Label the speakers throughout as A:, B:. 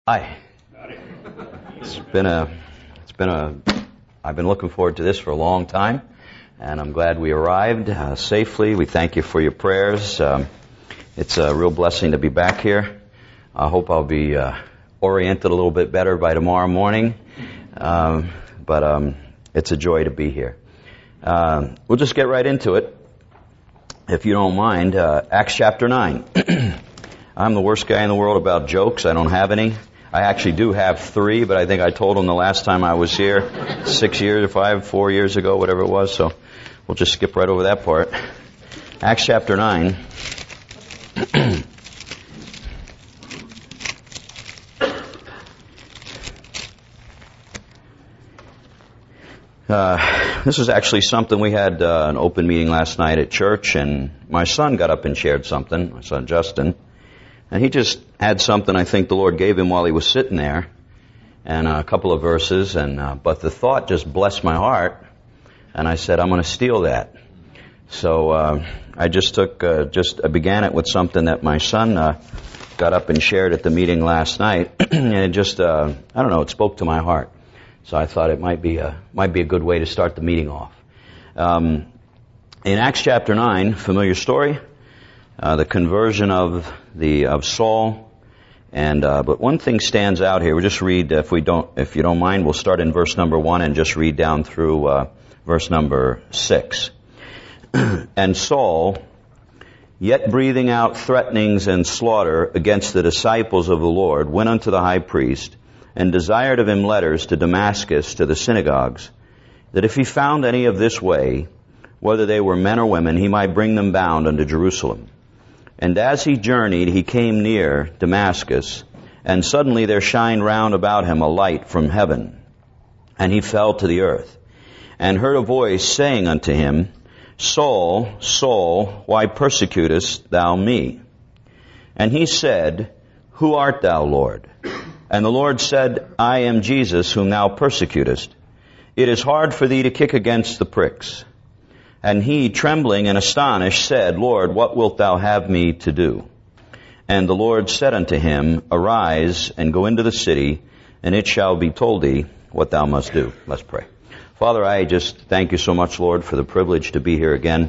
A: Hi. I've been looking forward to this for a long time, and I'm glad we arrived safely. We thank you for your prayers. It's a real blessing to be back here. I hope I'll be oriented a little bit better by tomorrow morning, but it's a joy to be here. We'll just get right into it, if you don't mind. Acts chapter 9. I'm the worst guy in the world about jokes. I don't have any. I actually do have 3, but I think I told them the last time I was here 4 years ago, whatever it was, so we'll just skip right over that part. Acts chapter 9. This is actually something we had an open meeting last night at church, and my son got up and shared something, my son Justin. And he just had something I think the Lord gave him while he was sitting there, and a couple of verses, but the thought just blessed my heart, and I said, I'm going to steal that. So I just I began it with something that my son got up and shared at the meeting last night, and it just, I don't know, it spoke to my heart. So I thought it might be a good way to start the meeting off. In Acts chapter 9, familiar story, the conversion of Saul, and but one thing stands out here. We'll just read, if you don't mind, we'll start in verse number 1 and just read down through verse number 6. And Saul, yet breathing out threatenings and slaughter against the disciples of the Lord, went unto the high priest, and desired of him letters to Damascus to the synagogues, that if he found any of this way, whether they were men or women, he might bring them bound unto Jerusalem. And as he journeyed, he came near Damascus, and suddenly there shined round about him a light from heaven. And he fell to the earth, and heard a voice saying unto him, Saul, Saul, why persecutest thou me? And he said, Who art thou, Lord? And the Lord said, I am Jesus, whom thou persecutest. It is hard for thee to kick against the pricks. And he, trembling and astonished, said, Lord, what wilt thou have me to do? And the Lord said unto him, Arise, and go into the city, and it shall be told thee what thou must do. Let's pray. Father, I just thank you so much, Lord, for the privilege to be here again.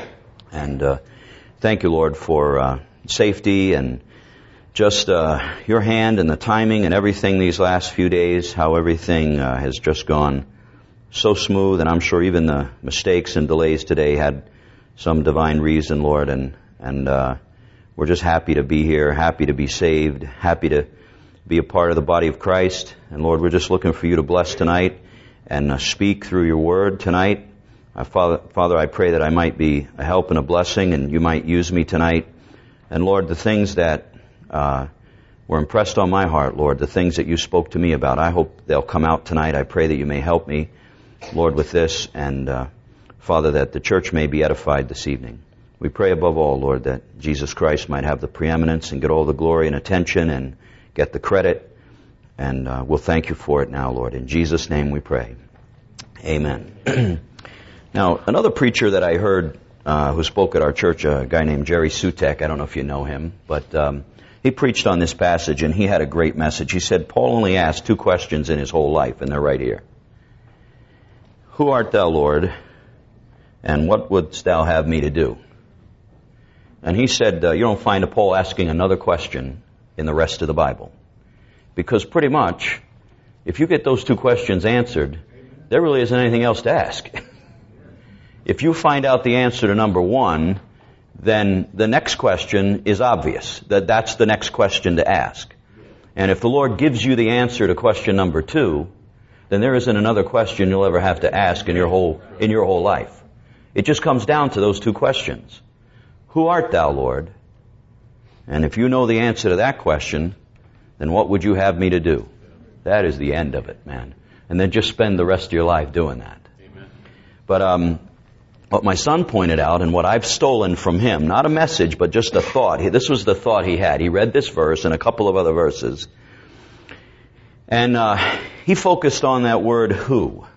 A: And thank you, Lord, for safety and just your hand and the timing and everything these last few days, how everything has just gone so smooth, and I'm sure even the mistakes and delays today had some divine reason, Lord, and we're just happy to be here, happy to be saved, happy to be a part of the body of Christ. And Lord, we're just looking for you to bless tonight and speak through your word tonight. Father, I pray that I might be a help and a blessing, and you might use me tonight. And Lord, the things that were impressed on my heart, Lord, the things that you spoke to me about, I hope they'll come out tonight. I pray that you may help me, Lord, with this, and Father, that the church may be edified this evening. We pray above all, Lord, that Jesus Christ might have the preeminence and get all the glory and attention and get the credit, and we'll thank you for it now, Lord. In Jesus' name we pray. Amen. Now, another preacher that I heard who spoke at our church, a guy named Jerry Sutek, I don't know if you know him, but he preached on this passage, and he had a great message. He said Paul only asked 2 questions in his whole life, and they're right here. Who art thou, Lord, and what wouldst thou have me to do? And he said, you don't find Paul asking another question in the rest of the Bible. Because pretty much, if you get those 2 questions answered, there really isn't anything else to ask. If you find out the answer to number 1, then the next question is obvious. That's the next question to ask. And if the Lord gives you the answer to question number 2, then there isn't another question you'll ever have to ask in your whole life. It just comes down to those 2 questions. Who art thou, Lord? And if you know the answer to that question, then what would you have me to do? That is the end of it, man. And then just spend the rest of your life doing that. Amen. But what my son pointed out, and what I've stolen from him, not a message, but just a thought. This was the thought he had. He read this verse and a couple of other verses. And he focused on that word, who.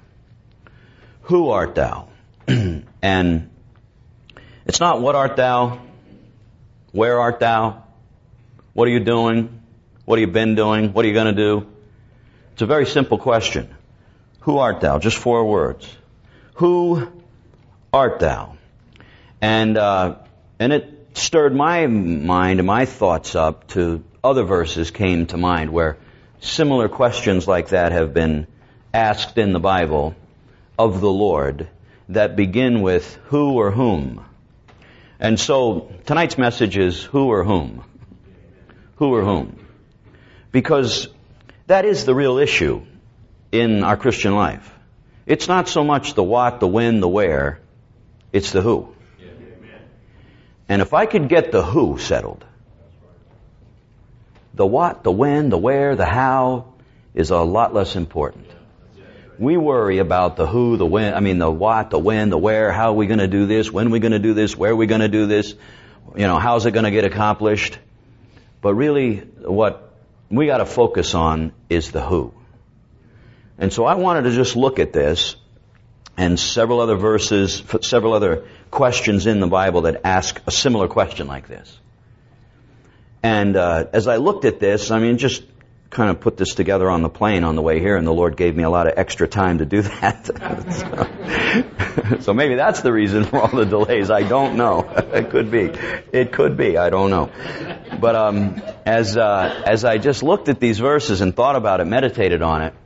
A: Who art thou? And it's not what art thou, where art thou, what are you doing, What have you been doing? What are you going to do? It's a very simple question. Who art thou? Just 4 words. Who art thou? And it stirred my mind and my thoughts up to other verses came to mind where similar questions like that have been asked in the Bible of the Lord that begin with who or whom. And so tonight's message is who or whom? Who or whom? Because that is the real issue in our Christian life. It's not so much the what, the when, the where. It's the who. And if I could get the who settled, the what, the when, the where, the how is a lot less important. We worry about the who, the when, the what, the when, the where, how are we going to do this, when are we going to do this, where are we going to do this, how's it going to get accomplished? But really, what we got to focus on is the who. And so I wanted to just look at this and several other verses, several other questions in the Bible that ask a similar question like this. And as I looked at this, just kind of put this together on the plane on the way here, and the Lord gave me a lot of extra time to do that. So maybe that's the reason for all the delays. I don't know. It could be. It could be. I don't know. But as I just looked at these verses and thought about it, meditated on it,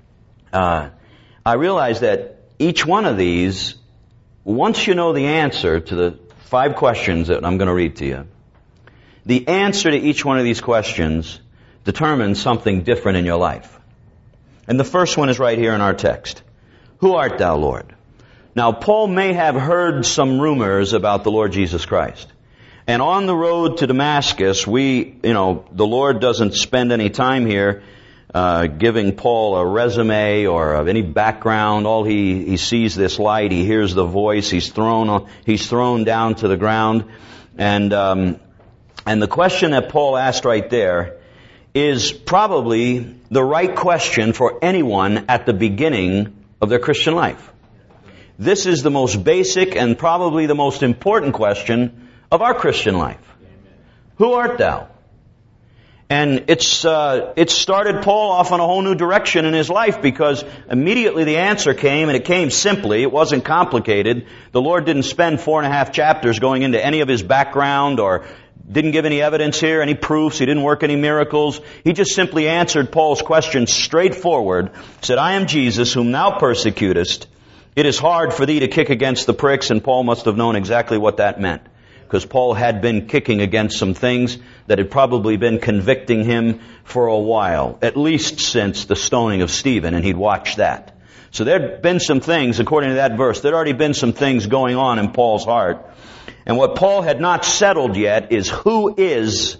A: I realized that each one of these, once you know the answer to the 5 questions that I'm going to read to you, the answer to each one of these questions determines something different in your life. And the first one is right here in our text. Who art thou, Lord? Now, Paul may have heard some rumors about the Lord Jesus Christ. And on the road to Damascus, the Lord doesn't spend any time here giving Paul a resume or of any background. All he sees this light, he hears the voice, he's thrown down to the ground. And the question that Paul asked right there is probably the right question for anyone at the beginning of their Christian life. This is the most basic and probably the most important question of our Christian life. Who art thou? And it started Paul off on a whole new direction in his life, because immediately the answer came, and it came simply. It wasn't complicated. The Lord didn't spend 4.5 chapters going into any of his background, or didn't give any evidence here, any proofs. He didn't work any miracles. He just simply answered Paul's question straightforward. Said, I am Jesus, whom thou persecutest. It is hard for thee to kick against the pricks. And Paul must have known exactly what that meant, because Paul had been kicking against some things that had probably been convicting him for a while, at least since the stoning of Stephen, and he'd watched that. So there'd been some things, according to that verse, there'd already been some things going on in Paul's heart. And what Paul had not settled yet is who is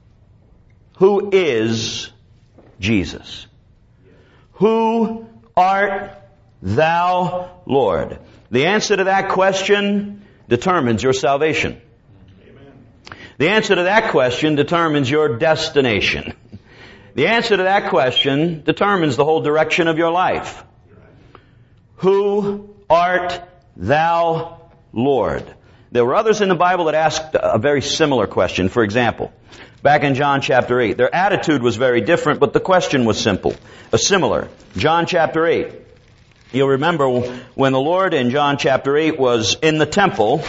A: Jesus? Who art thou, Lord? The answer to that question determines your salvation. The answer to that question determines your destination. The answer to that question determines the whole direction of your life. Who art thou, Lord? There were others in the Bible that asked a very similar question. For example, back in John chapter 8, their attitude was very different, but the question was similar. John chapter 8. You'll remember when the Lord in John chapter 8 was in the temple.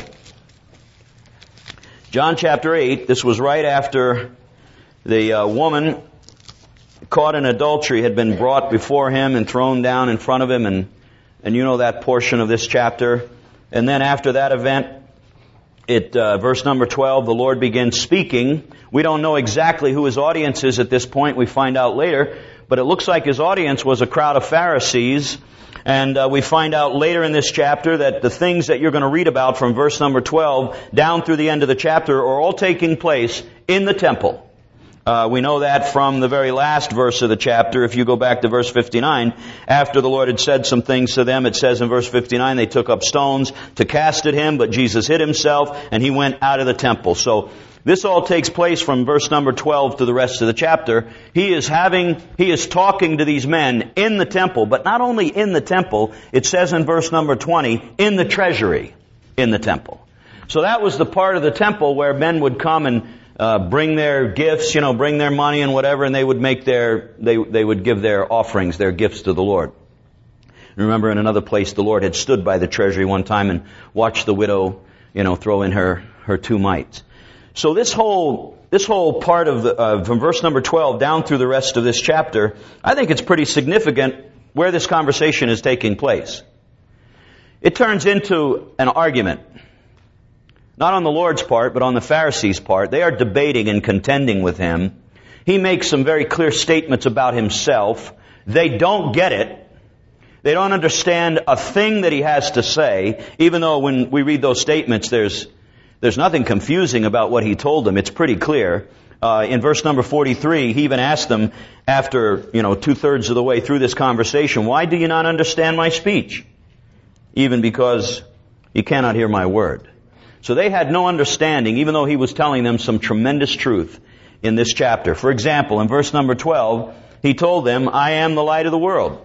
A: John chapter 8, this was right after the woman caught in adultery had been brought before him and thrown down in front of him, and you know that portion of this chapter. And then after that event, verse number 12, the Lord begins speaking. We don't know exactly who his audience is at this point. We find out later. But it looks like his audience was a crowd of Pharisees. And we find out later in this chapter that the things that you're going to read about from verse number 12 down through the end of the chapter are all taking place in the temple. We know that from the very last verse of the chapter. If you go back to verse 59, after the Lord had said some things to them, it says in verse 59, they took up stones to cast at him, but Jesus hid himself and he went out of the temple. So this all takes place from verse number 12 to the rest of the chapter. He is talking to these men in the temple, but not only in the temple, it says in verse number 20, in the treasury in the temple. So that was the part of the temple where men would come and bring their gifts, bring their money and whatever, and they would they would give their offerings, their gifts to the Lord. Remember, in another place, the Lord had stood by the treasury one time and watched the widow, throw in her 2 mites. So this whole part of from verse number 12 down through the rest of this chapter, I think it's pretty significant where this conversation is taking place. It turns into an argument. Not on the Lord's part, but on the Pharisees' part. They are debating and contending with Him. He makes some very clear statements about Himself. They don't get it. They don't understand a thing that He has to say, even though when we read those statements, there's nothing confusing about what He told them. It's pretty clear. In verse number 43, He even asked them after, 2/3 of the way through this conversation, why do you not understand my speech? Even because you cannot hear my word. So they had no understanding, even though He was telling them some tremendous truth in this chapter. For example, in verse number 12, He told them, I am the light of the world.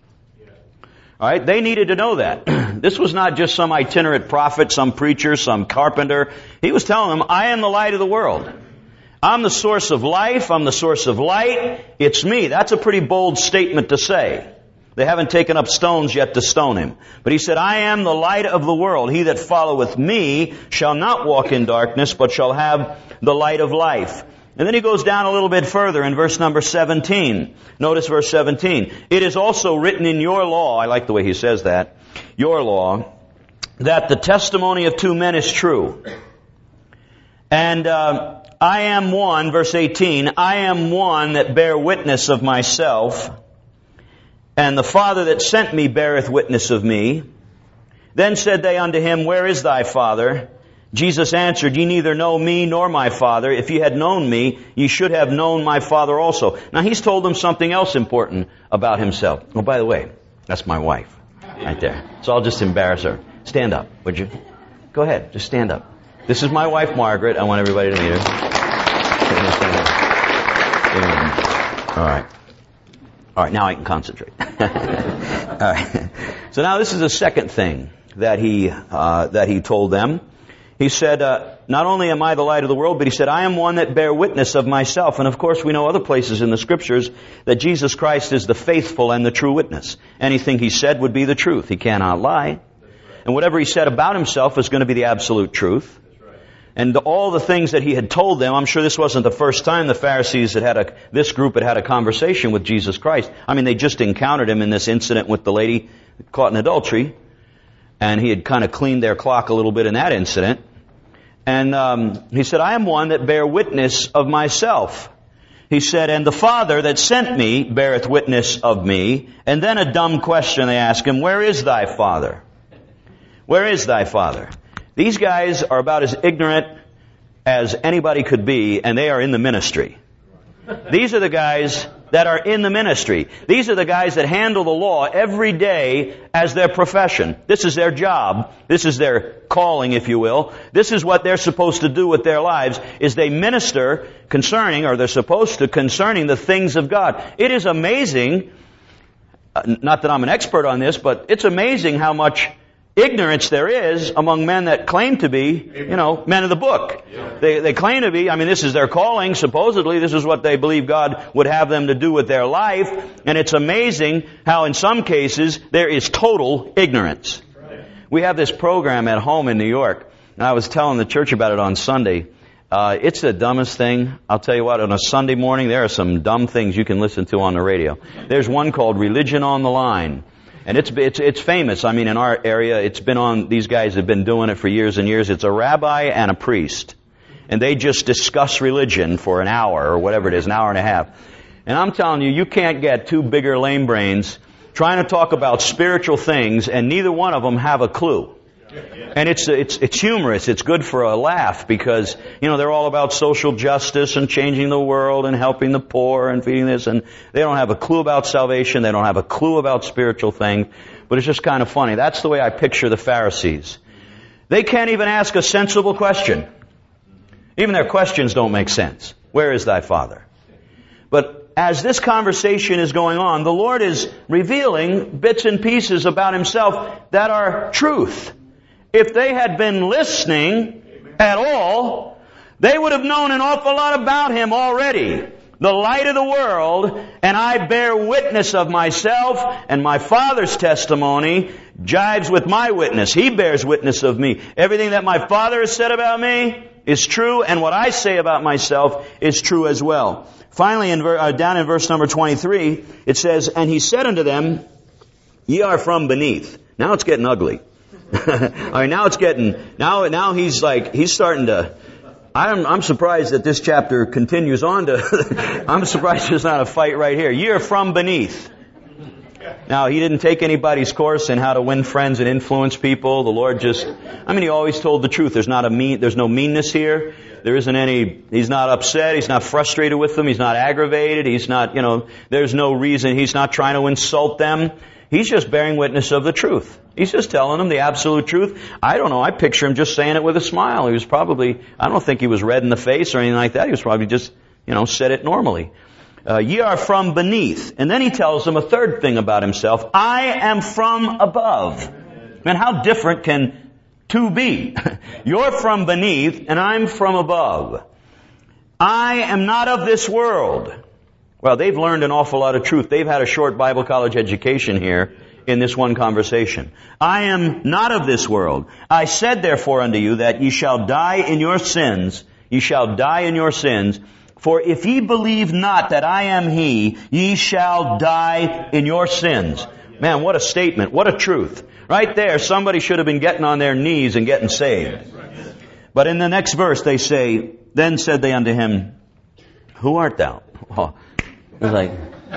A: All right, they needed to know that. This was not just some itinerant prophet, some preacher, some carpenter. He was telling them, I am the light of the world. I'm the source of life. I'm the source of light. It's me. That's a pretty bold statement to say. They haven't taken up stones yet to stone Him. But He said, I am the light of the world. He that followeth me shall not walk in darkness, but shall have the light of life. And then He goes down a little bit further in verse number 17. Notice verse 17. It is also written in your law, I like the way He says that, your law, that the testimony of 2 men is true. And I am one, verse 18, I am one that bear witness of myself, and the Father that sent me beareth witness of me. Then said they unto Him, where is thy Father? Jesus answered, ye neither know me nor my Father. If ye had known me, ye should have known my Father also. Now He's told them something else important about Himself. Oh, by the way, that's my wife right there. So I'll just embarrass her. Stand up, would you? Go ahead, just stand up. This is my wife, Margaret. I want everybody to meet her. All right, now I can concentrate. All right. So now this is the second thing that he told them. He said, not only am I the light of the world, but He said, I am one that bear witness of myself. And of course, we know other places in the Scriptures that Jesus Christ is the faithful and the true witness. Anything He said would be the truth. He cannot lie. And whatever He said about Himself is going to be the absolute truth. And all the things that He had told them, I'm sure this wasn't the first time the Pharisees this group had had a conversation with Jesus Christ. I mean, they just encountered Him in this incident with the lady caught in adultery. And He had kind of cleaned their clock a little bit in that incident. And He said, I am one that bear witness of myself. He said, and the Father that sent me beareth witness of me. And then a dumb question they ask Him, where is thy Father? Where is thy Father? These guys are about as ignorant as anybody could be, and they are in the ministry. These are the guys that are in the ministry. These are the guys that handle the law every day as their profession. This is their job. This is their calling, if you will. This is what they're supposed to do with their lives, is they minister concerning the things of God. It is amazing, not that I'm an expert on this, but it's amazing how much ignorance there is among men that claim to be, men of the book. They claim to be, this is their calling, supposedly this is what they believe God would have them to do with their life, and it's amazing how in some cases there is total ignorance. We have this program at home in New York, and I was telling the church about it on Sunday. It's the dumbest thing. I'll tell you what, on a Sunday morning there are some dumb things you can listen to on the radio. There's one called Religion on the Line. And it's famous. In our area, it's been on, these guys have been doing it for years and years. It's a rabbi and a priest. And they just discuss religion for an hour or whatever it is, an hour and a half. And I'm telling you, you can't get two bigger lame brains trying to talk about spiritual things and neither one of them have a clue. And it's humorous. It's good for a laugh because, they're all about social justice and changing the world and helping the poor and feeding this. And they don't have a clue about salvation. They don't have a clue about spiritual things. But it's just kind of funny. That's the way I picture the Pharisees. They can't even ask a sensible question. Even their questions don't make sense. Where is thy Father? But as this conversation is going on, the Lord is revealing bits and pieces about Himself that are truth. If they had been listening at all, They would have known an awful lot about Him already. The light of the world, and I bear witness of myself, and my Father's testimony jives with my witness. He bears witness of me. Everything that my Father has said about me is true, and what I say about myself is true as well. Finally, down in verse number 23, it says, and He said unto them, ye are from beneath. Now it's getting ugly. All right, now it's getting, now he's starting to, I'm surprised that this chapter continues on to, I'm surprised there's not a fight right here. Ye are from beneath. Now, He didn't take anybody's course in how to win friends and influence people. The Lord He always told the truth. There's no meanness here. There isn't any, He's not upset. He's not frustrated with them. He's not aggravated. He's not, there's no reason. He's not trying to insult them. He's just bearing witness of the truth. He's just telling them the absolute truth. I don't know, I picture Him just saying it with a smile. He was probably, I don't think He was red in the face or anything like that. He was probably just, said it normally. Ye are from beneath. And then He tells them a third thing about Himself. I am from above. Man, how different can two be? You're from beneath and I'm from above. I am not of this world. Well, they've learned an awful lot of truth. They've had a short Bible college education here in this one conversation. I am not of this world. I said therefore unto you that ye shall die in your sins. Ye shall die in your sins. For if ye believe not that I am He, ye shall die in your sins. Man, what a statement. What a truth. Right there, somebody should have been getting on their knees and getting saved. But in the next verse they say, then said they unto Him, who art thou? Oh, it's like,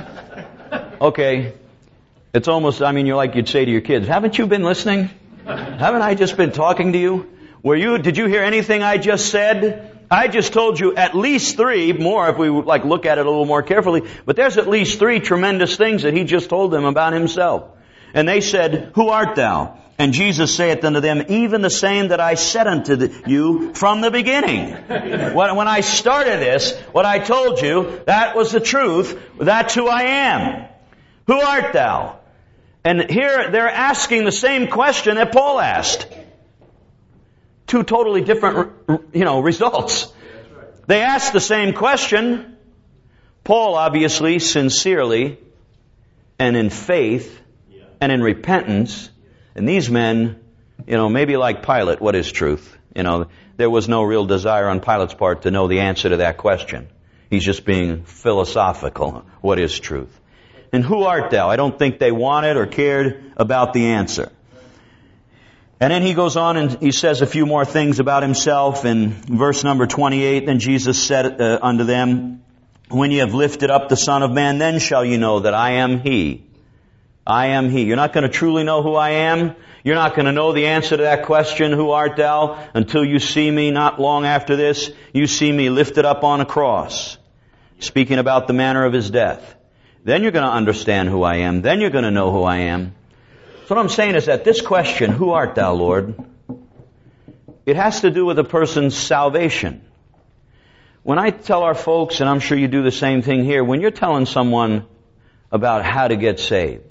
A: okay. It's almost, you're like you'd say to your kids, haven't you been listening? Haven't I just been talking to you? Did you hear anything I just said? I just told you at least 3 more if we look at it a little more carefully. But there's at least 3 tremendous things that He just told them about Himself. And they said, who art thou? And Jesus saith unto them, even the same that I said unto you from the beginning. When I started this, what I told you, that was the truth. That's who I am. Who art thou? And here they're asking the same question that Paul asked. 2 totally different, results. They asked the same question. Paul obviously, sincerely, and in faith, and in repentance. And these men, maybe like Pilate, what is truth? There was no real desire on Pilate's part to know the answer to that question. He's just being philosophical. What is truth? And who art thou? I don't think they wanted or cared about the answer. And then he goes on and he says a few more things about himself in verse number 28. Then Jesus said unto them, when ye have lifted up the Son of Man, then shall you know that I am He. I am He. You're not going to truly know who I am. You're not going to know the answer to that question, who art thou, until you see me not long after this. You see me lifted up on a cross, speaking about the manner of His death. Then you're going to understand who I am. Then you're going to know who I am. So what I'm saying is that this question, who art thou, Lord, it has to do with a person's salvation. When I tell our folks, and I'm sure you do the same thing here, when you're telling someone about how to get saved,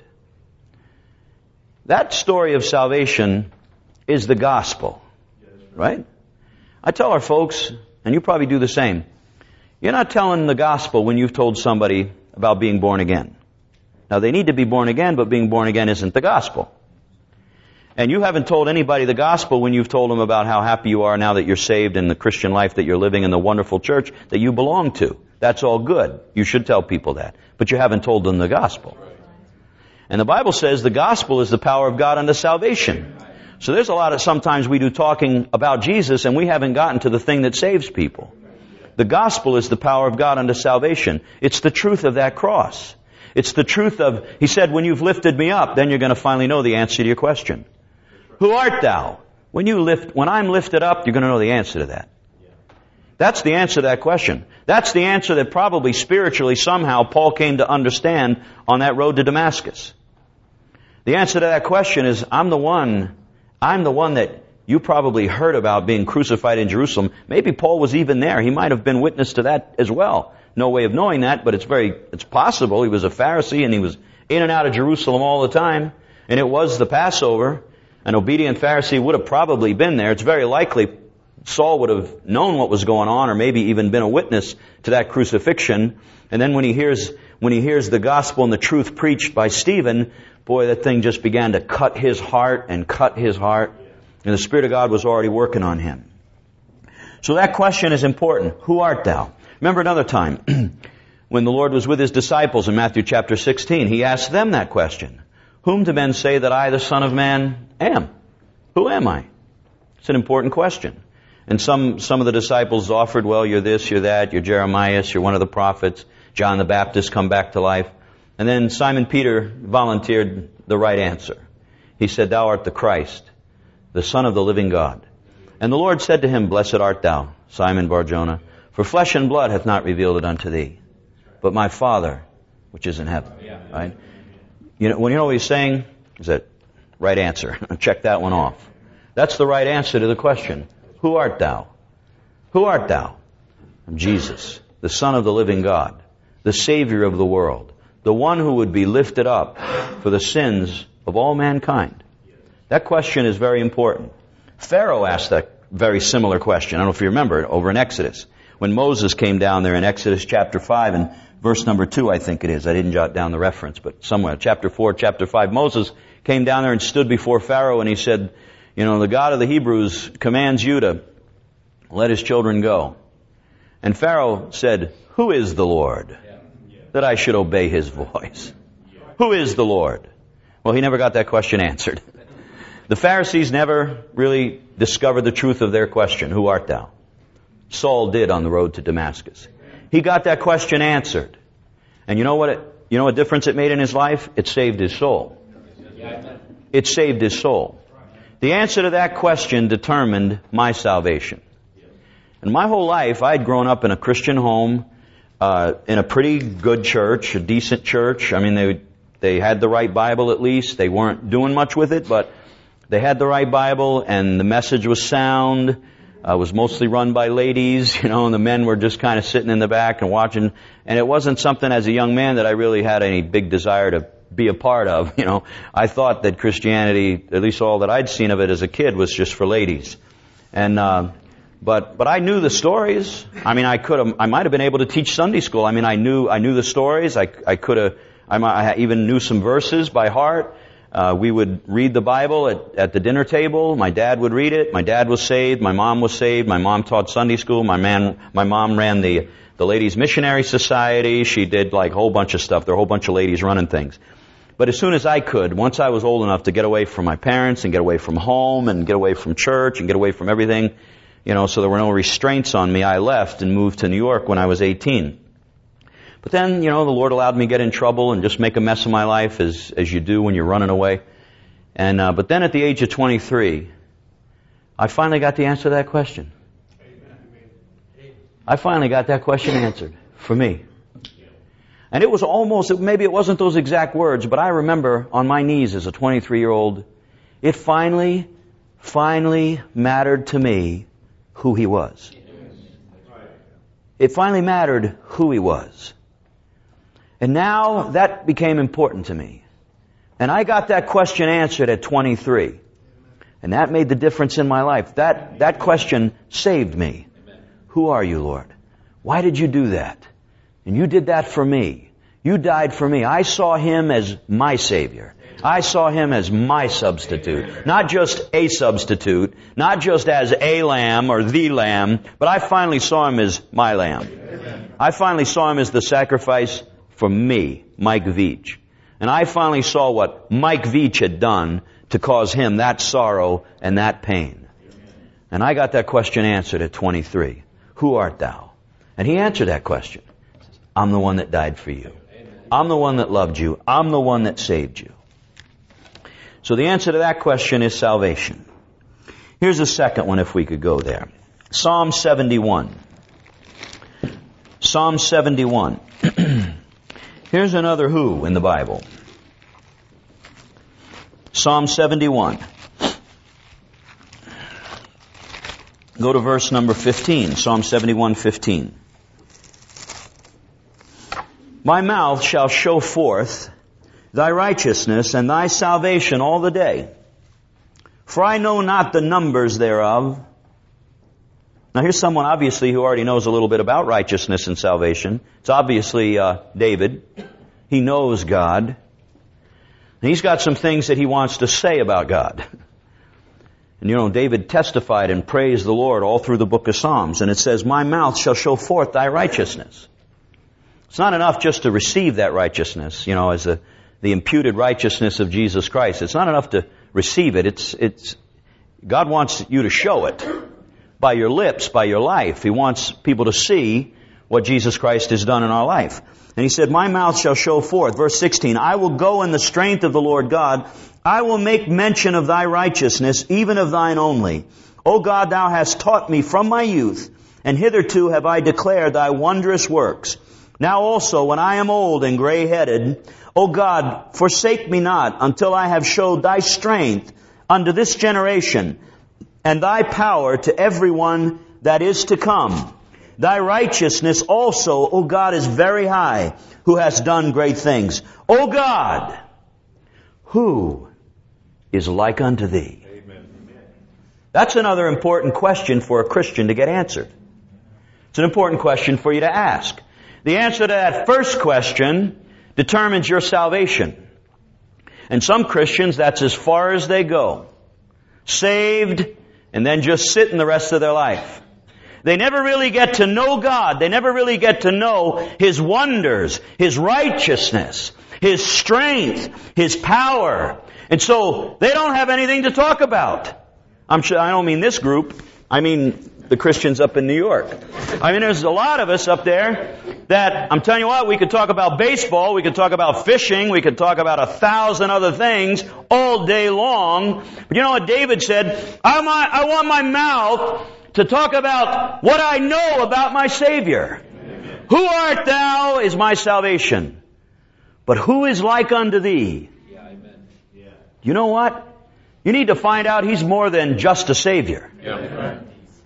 A: that story of salvation is the gospel, right? I tell our folks, and you probably do the same, you're not telling the gospel when you've told somebody about being born again. Now, they need to be born again, but being born again isn't the gospel. And you haven't told anybody the gospel when you've told them about how happy you are now that you're saved in the Christian life that you're living in the wonderful church that you belong to. That's all good. You should tell people that. But you haven't told them the gospel. And the Bible says the gospel is the power of God unto salvation. So there's a lot of, sometimes we do talking about Jesus and we haven't gotten to the thing that saves people. The gospel is the power of God unto salvation. It's the truth of that cross. It's the truth of, He said, when you've lifted me up, then you're going to finally know the answer to your question. Who art thou? When I'm lifted up, you're going to know the answer to that. That's the answer to that question. That's the answer that probably spiritually somehow Paul came to understand on that road to Damascus. The answer to that question is, I'm the one that you probably heard about being crucified in Jerusalem. Maybe Paul was even there. He might have been witness to that as well. No way of knowing that, but it's possible. He was a Pharisee and he was in and out of Jerusalem all the time. And it was the Passover. An obedient Pharisee would have probably been there. It's very likely Saul would have known what was going on, or maybe even been a witness to that crucifixion. And then when he hears the gospel and the truth preached by Stephen, boy, that thing just began to cut his heart and cut his heart. And the Spirit of God was already working on him. So that question is important. Who art thou? Remember another time when the Lord was with His disciples in Matthew chapter 16, He asked them that question. Whom do men say that I, the Son of Man, am? Who am I? It's an important question. And some of the disciples offered, well, you're this, you're that, you're Jeremiah, you're one of the prophets, John the Baptist come back to life. And then Simon Peter volunteered the right answer. He said, thou art the Christ, the Son of the living God. And the Lord said to him, blessed art thou, Simon Bar-Jonah, for flesh and blood hath not revealed it unto thee, but my Father which is in heaven. Right? You know what he's saying? Is that right answer? Check that one off. That's the right answer to the question. Who art thou? Who art thou? I'm Jesus, the Son of the living God, the Savior of the world, the one who would be lifted up for the sins of all mankind. That question is very important. Pharaoh asked that very similar question. I don't know if you remember it, over in Exodus. When Moses came down there in Exodus chapter 5 and verse number 2, I think it is. I didn't jot down the reference, but somewhere. Chapter 4, chapter 5. Moses came down there and stood before Pharaoh and he said, the God of the Hebrews commands you to let his children go. And Pharaoh said, who is the Lord that I should obey his voice? Who is the Lord? Well, he never got that question answered. The Pharisees never really discovered the truth of their question, who art thou? Saul did on the road to Damascus. He got that question answered. And you know what difference it made in his life? It saved his soul. It saved his soul. The answer to that question determined my salvation. And my whole life, I'd grown up in a Christian home, in a pretty good church, a decent church. I mean, they had the right Bible at least. They weren't doing much with it, but they had the right Bible, and the message was sound. It was mostly run by ladies, and the men were just kind of sitting in the back and watching. And it wasn't something as a young man that I really had any big desire to be a part of. I thought that Christianity, at least all that I'd seen of it as a kid, was just for ladies. And but I knew the stories. I mean, I might have been able to teach Sunday school. I mean, I knew the stories. I even knew some verses by heart. We would read the Bible at the dinner table. My dad would read it. My dad was saved. My mom was saved. My mom taught Sunday school. My mom ran the Ladies Missionary Society. She did like a whole bunch of stuff. There were a whole bunch of ladies running things. But as soon as I could, once I was old enough to get away from my parents and get away from home and get away from church and get away from everything, so there were no restraints on me, I left and moved to New York when I was 18. But then, the Lord allowed me to get in trouble and just make a mess of my life as you do when you're running away. And but then at the age of 23, I finally got the answer to that question. I finally got that question answered for me. And it was maybe it wasn't those exact words, but I remember on my knees as a 23-year-old, it finally mattered to me who He was. It finally mattered who He was. And now that became important to me. And I got that question answered at 23. And that made the difference in my life. That question saved me. Who are you, Lord? Why did you do that? And you did that for me. You died for me. I saw Him as my Savior. I saw Him as my substitute. Not just a substitute, not just as a lamb or the lamb, but I finally saw Him as my lamb. I finally saw Him as the sacrifice for me, Mike Veach. And I finally saw what Mike Veach had done to cause him that sorrow and that pain. And I got that question answered at 23. Who art thou? And He answered that question. I'm the one that died for you. I'm the one that loved you. I'm the one that saved you. So the answer to that question is salvation. Here's a second one if we could go there. Psalm 71. Psalm 71. Here's another who in the Bible. Psalm 71. Go to verse number 15. Psalm 71:15. My mouth shall show forth thy righteousness and thy salvation all the day. For I know not the numbers thereof. Now here's someone obviously who already knows a little bit about righteousness and salvation. It's obviously David. He knows God. And he's got some things that he wants to say about God. And David testified and praised the Lord all through the book of Psalms. And it says, my mouth shall show forth thy righteousness. It's not enough just to receive that righteousness, as the imputed righteousness of Jesus Christ. It's not enough to receive it. It's God wants you to show it by your lips, by your life. He wants people to see what Jesus Christ has done in our life. And he said, my mouth shall show forth. Verse 16, I will go in the strength of the Lord God. I will make mention of thy righteousness, even of thine only. O God, thou hast taught me from my youth, and hitherto have I declared thy wondrous works. Now also, when I am old and gray-headed, O God, forsake me not until I have showed thy strength unto this generation, and thy power to everyone that is to come. Thy righteousness also, O God, is very high, who hast done great things. O God, who is like unto thee? Amen. That's another important question for a Christian to get answered. It's an important question for you to ask. The answer to that first question determines your salvation. And some Christians, that's as far as they go. Saved, and then just sitting the rest of their life. They never really get to know God. They never really get to know His wonders, His righteousness, His strength, His power. And so they don't have anything to talk about. I don't mean this group. I mean the Christians up in New York. I mean, there's a lot of us up there that, I'm telling you what, we could talk about baseball, we could talk about fishing, we could talk about 1,000 other things all day long. But you know what David said? I want my mouth to talk about what I know about my Savior. Amen. Who art thou is my salvation. But who is like unto thee? Yeah, amen. Yeah. You know what? You need to find out He's more than just a Savior. Yeah. Right.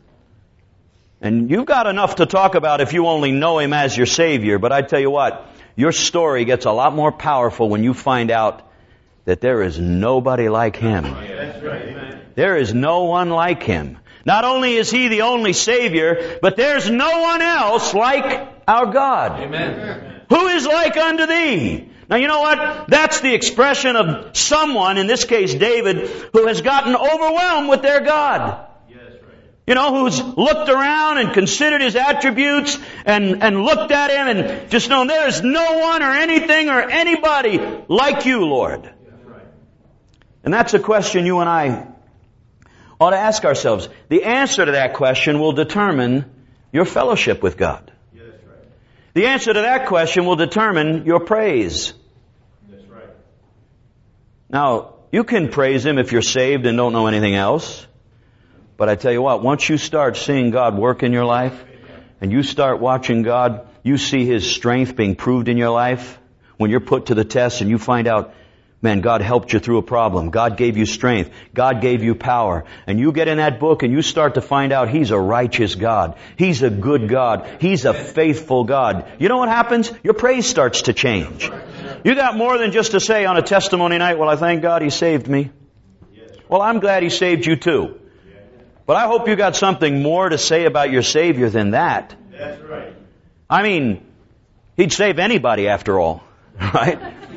A: And you've got enough to talk about if you only know Him as your Savior. But I tell you what, your story gets a lot more powerful when you find out that there is nobody like Him. That's right. Amen. There is no one like Him. Not only is He the only Savior, but there's no one else like our God. Amen. Who is like unto thee? Now you know what? That's the expression of someone, in this case David, who has gotten overwhelmed with their God. Who's looked around and considered His attributes and looked at Him and just known there's no one or anything or anybody like you, Lord. And that's a question you and I ought to ask ourselves. The answer to that question will determine your fellowship with God. The answer to that question will determine your praise. Now, you can praise Him if you're saved and don't know anything else. But I tell you what, once you start seeing God work in your life, and you start watching God, you see His strength being proved in your life. When you're put to the test and you find out, man, God helped you through a problem. God gave you strength. God gave you power. And you get in that book and you start to find out He's a righteous God. He's a good God. He's a faithful God. You know what happens? Your praise starts to change. You got more than just to say on a testimony night, well, I thank God He saved me. Well, I'm glad He saved you too. But I hope you got something more to say about your Savior than that. That's right. I mean, He'd save anybody after all. Right?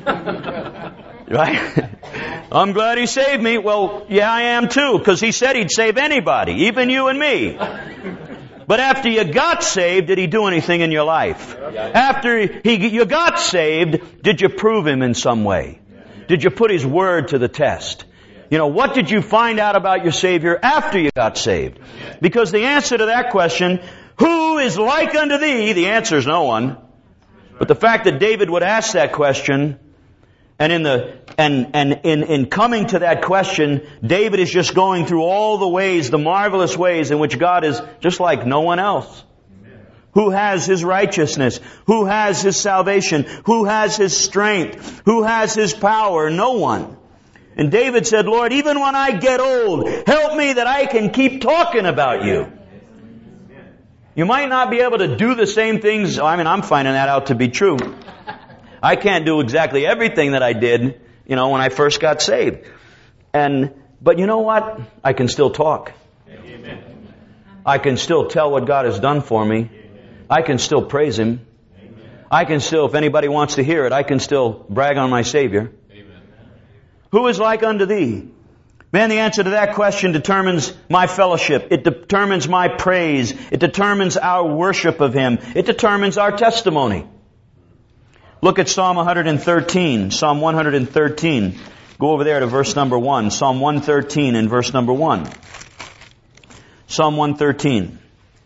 A: Right? I'm glad He saved me. Well, yeah, I am too, because He said He'd save anybody, even you and me. But after you got saved, did He do anything in your life? After you got saved, did you prove Him in some way? Did you put His Word to the test? What did you find out about your Savior after you got saved? Because the answer to that question, who is like unto thee? The answer is no one. But the fact that David would ask that question, and in coming to that question, David is just going through all the ways, the marvelous ways in which God is just like no one else. Who has His righteousness? Who has His salvation? Who has His strength? Who has His power? No one. And David said, Lord, even when I get old, help me that I can keep talking about You. You might not be able to do the same things. I'm finding that out to be true. I can't do exactly everything that I did, when I first got saved. But you know what? I can still talk. I can still tell what God has done for me. I can still praise Him. I can still, if anybody wants to hear it, I can still brag on my Savior. Who is like unto Thee? Man, the answer to that question determines my fellowship. It determines my praise. It determines our worship of Him. It determines our testimony. Look at Psalm 113. Psalm 113. Go over there to verse number 1. Psalm 113 and verse number 1. Psalm 113.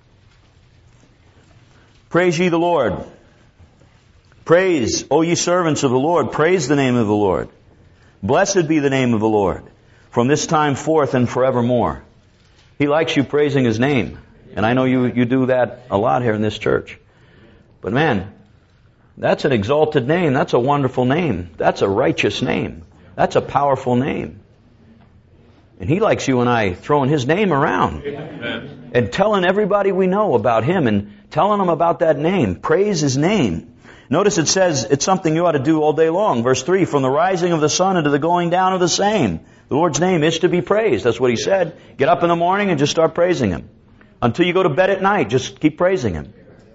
A: Praise ye the Lord. Praise, O ye servants of the Lord. Praise the name of the Lord. Blessed be the name of the Lord, from this time forth and forevermore. He likes you praising His name. And I know you do that a lot here in this church. But man, that's an exalted name. That's a wonderful name. That's a righteous name. That's a powerful name. And He likes you and I throwing His name around. Amen. And telling everybody we know about Him and telling them about that name. Praise His name. Notice it says it's something you ought to do all day long. Verse 3, from the rising of the sun unto the going down of the same. The Lord's name is to be praised. That's what He said. Get up in the morning and just start praising Him. Until you go to bed at night, just keep praising Him.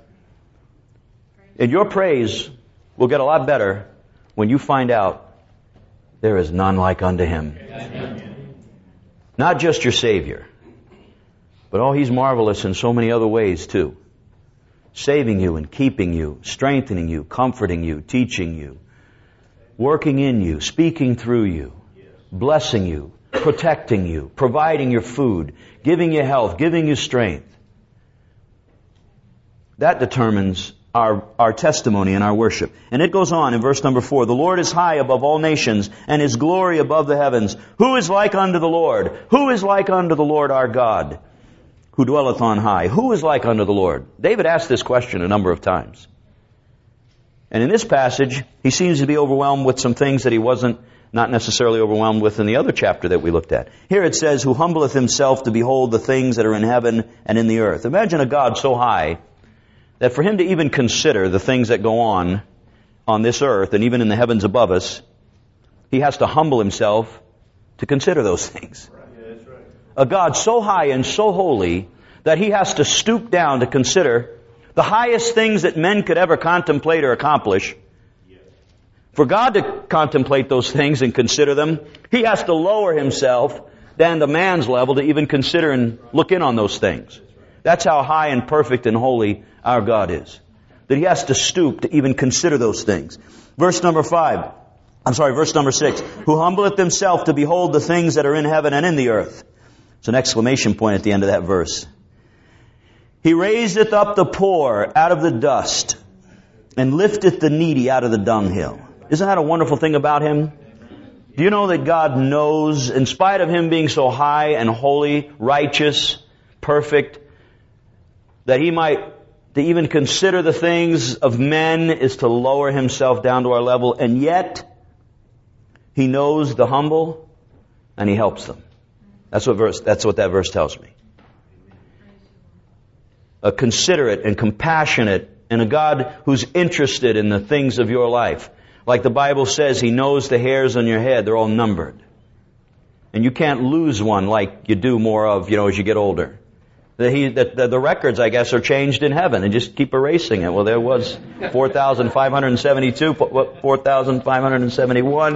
A: And your praise will get a lot better when you find out there is none like unto Him. Amen. Not just your Savior, but He's marvelous in so many other ways too. Saving you and keeping you, strengthening you, comforting you, teaching you, working in you, speaking through you, blessing you, protecting you, providing your food, giving you health, giving you strength. That determines our testimony and our worship. And it goes on in verse number 4. The Lord is high above all nations, and His glory above the heavens. Who is like unto the Lord? Who is like unto the Lord our God, who dwelleth on high? Who is like unto the Lord? David asked this question a number of times. And in this passage, he seems to be overwhelmed with some things that he wasn't not necessarily overwhelmed with in the other chapter that we looked at. Here it says, who humbleth Himself to behold the things that are in heaven and in the earth. Imagine a God so high that for Him to even consider the things that go on this earth and even in the heavens above us, He has to humble Himself to consider those things. A God so high and so holy that He has to stoop down to consider the highest things that men could ever contemplate or accomplish. For God to contemplate those things and consider them, He has to lower Himself down to man's level to even consider and look in on those things. That's how high and perfect and holy our God is. That He has to stoop to even consider those things. Verse number 6. Who humbleth Himself to behold the things that are in heaven and in the earth. It's an exclamation point at the end of that verse. He raiseth up the poor out of the dust and lifteth the needy out of the dunghill. Isn't that a wonderful thing about Him? Do you know that God knows, in spite of Him being so high and holy, righteous, perfect, that He might, to even consider the things of men is to lower Himself down to our level, and yet He knows the humble and He helps them. That's what that verse tells me. A considerate and compassionate and a God who's interested in the things of your life. Like the Bible says, He knows the hairs on your head. They're all numbered. And you can't lose one like you do more of, as you get older. The records, I guess, are changed in heaven and just keep erasing it. Well, there was 4,572, 4,571.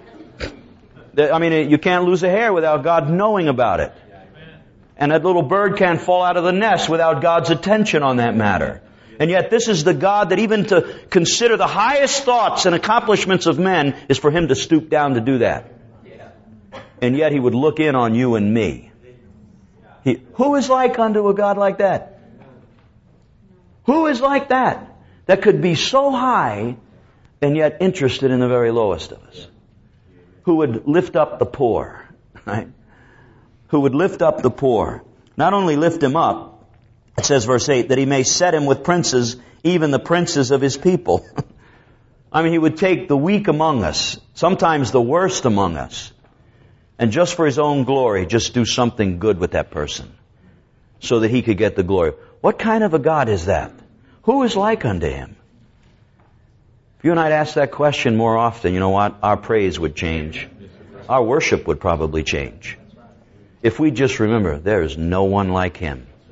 A: You can't lose a hair without God knowing about it. And that little bird can't fall out of the nest without God's attention on that matter. And yet this is the God that even to consider the highest thoughts and accomplishments of men is for Him to stoop down to do that. And yet He would look in on you and me. Who is like unto a God like that? Who is like that? That could be so high and yet interested in the very lowest of us. Who would lift up the poor, right? Who would lift up the poor. Not only lift him up, it says verse 8, that He may set him with princes, even the princes of His people. He would take the weak among us, sometimes the worst among us, and just for His own glory, just do something good with that person so that He could get the glory. What kind of a God is that? Who is like unto Him? If you and I'd ask that question more often, you know what? Our praise would change. Our worship would probably change. If we just remember, there is no one like Him.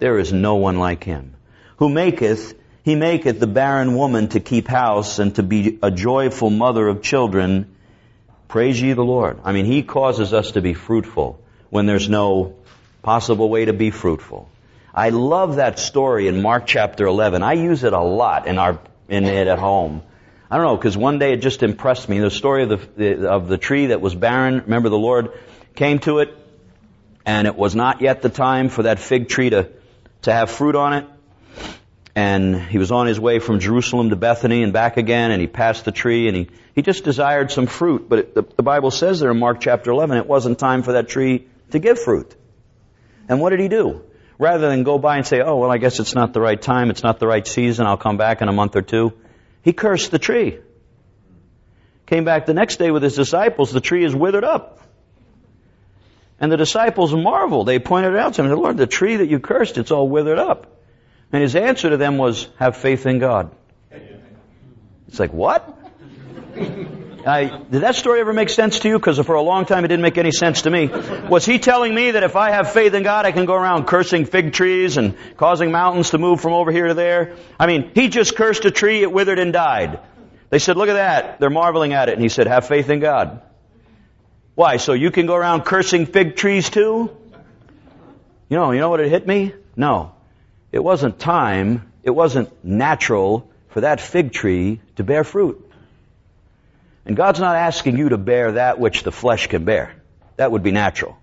A: There is no one like Him. He maketh the barren woman to keep house and to be a joyful mother of children. Praise ye the Lord. I mean, He causes us to be fruitful when there's no possible way to be fruitful. I love that story in Mark chapter 11. I use it a lot in it at home. I don't know, because one day it just impressed me. The story of the tree that was barren. Remember, the Lord came to it, and it was not yet the time for that fig tree to have fruit on it. And He was on His way from Jerusalem to Bethany and back again, and He passed the tree, and He just desired some fruit. But the Bible says there in Mark chapter 11, it wasn't time for that tree to give fruit. And what did He do? Rather than go by and say, oh, well, I guess it's not the right time, it's not the right season, I'll come back in a month or two, He cursed the tree. Came back the next day with His disciples, the tree is withered up. And the disciples marveled. They pointed it out to Him, Lord, the tree that you cursed, it's all withered up. And His answer to them was, have faith in God. It's like, what? Did that story ever make sense to you? Because for a long time it didn't make any sense to me. Was He telling me that if I have faith in God, I can go around cursing fig trees and causing mountains to move from over here to there? I mean, He just cursed a tree, it withered and died. They said, look at that. They're marveling at it. And He said, have faith in God. Why? So you can go around cursing fig trees too? You know what it hit me? No. It wasn't time, it wasn't natural for that fig tree to bear fruit. And God's not asking you to bear that which the flesh can bear. That would be natural.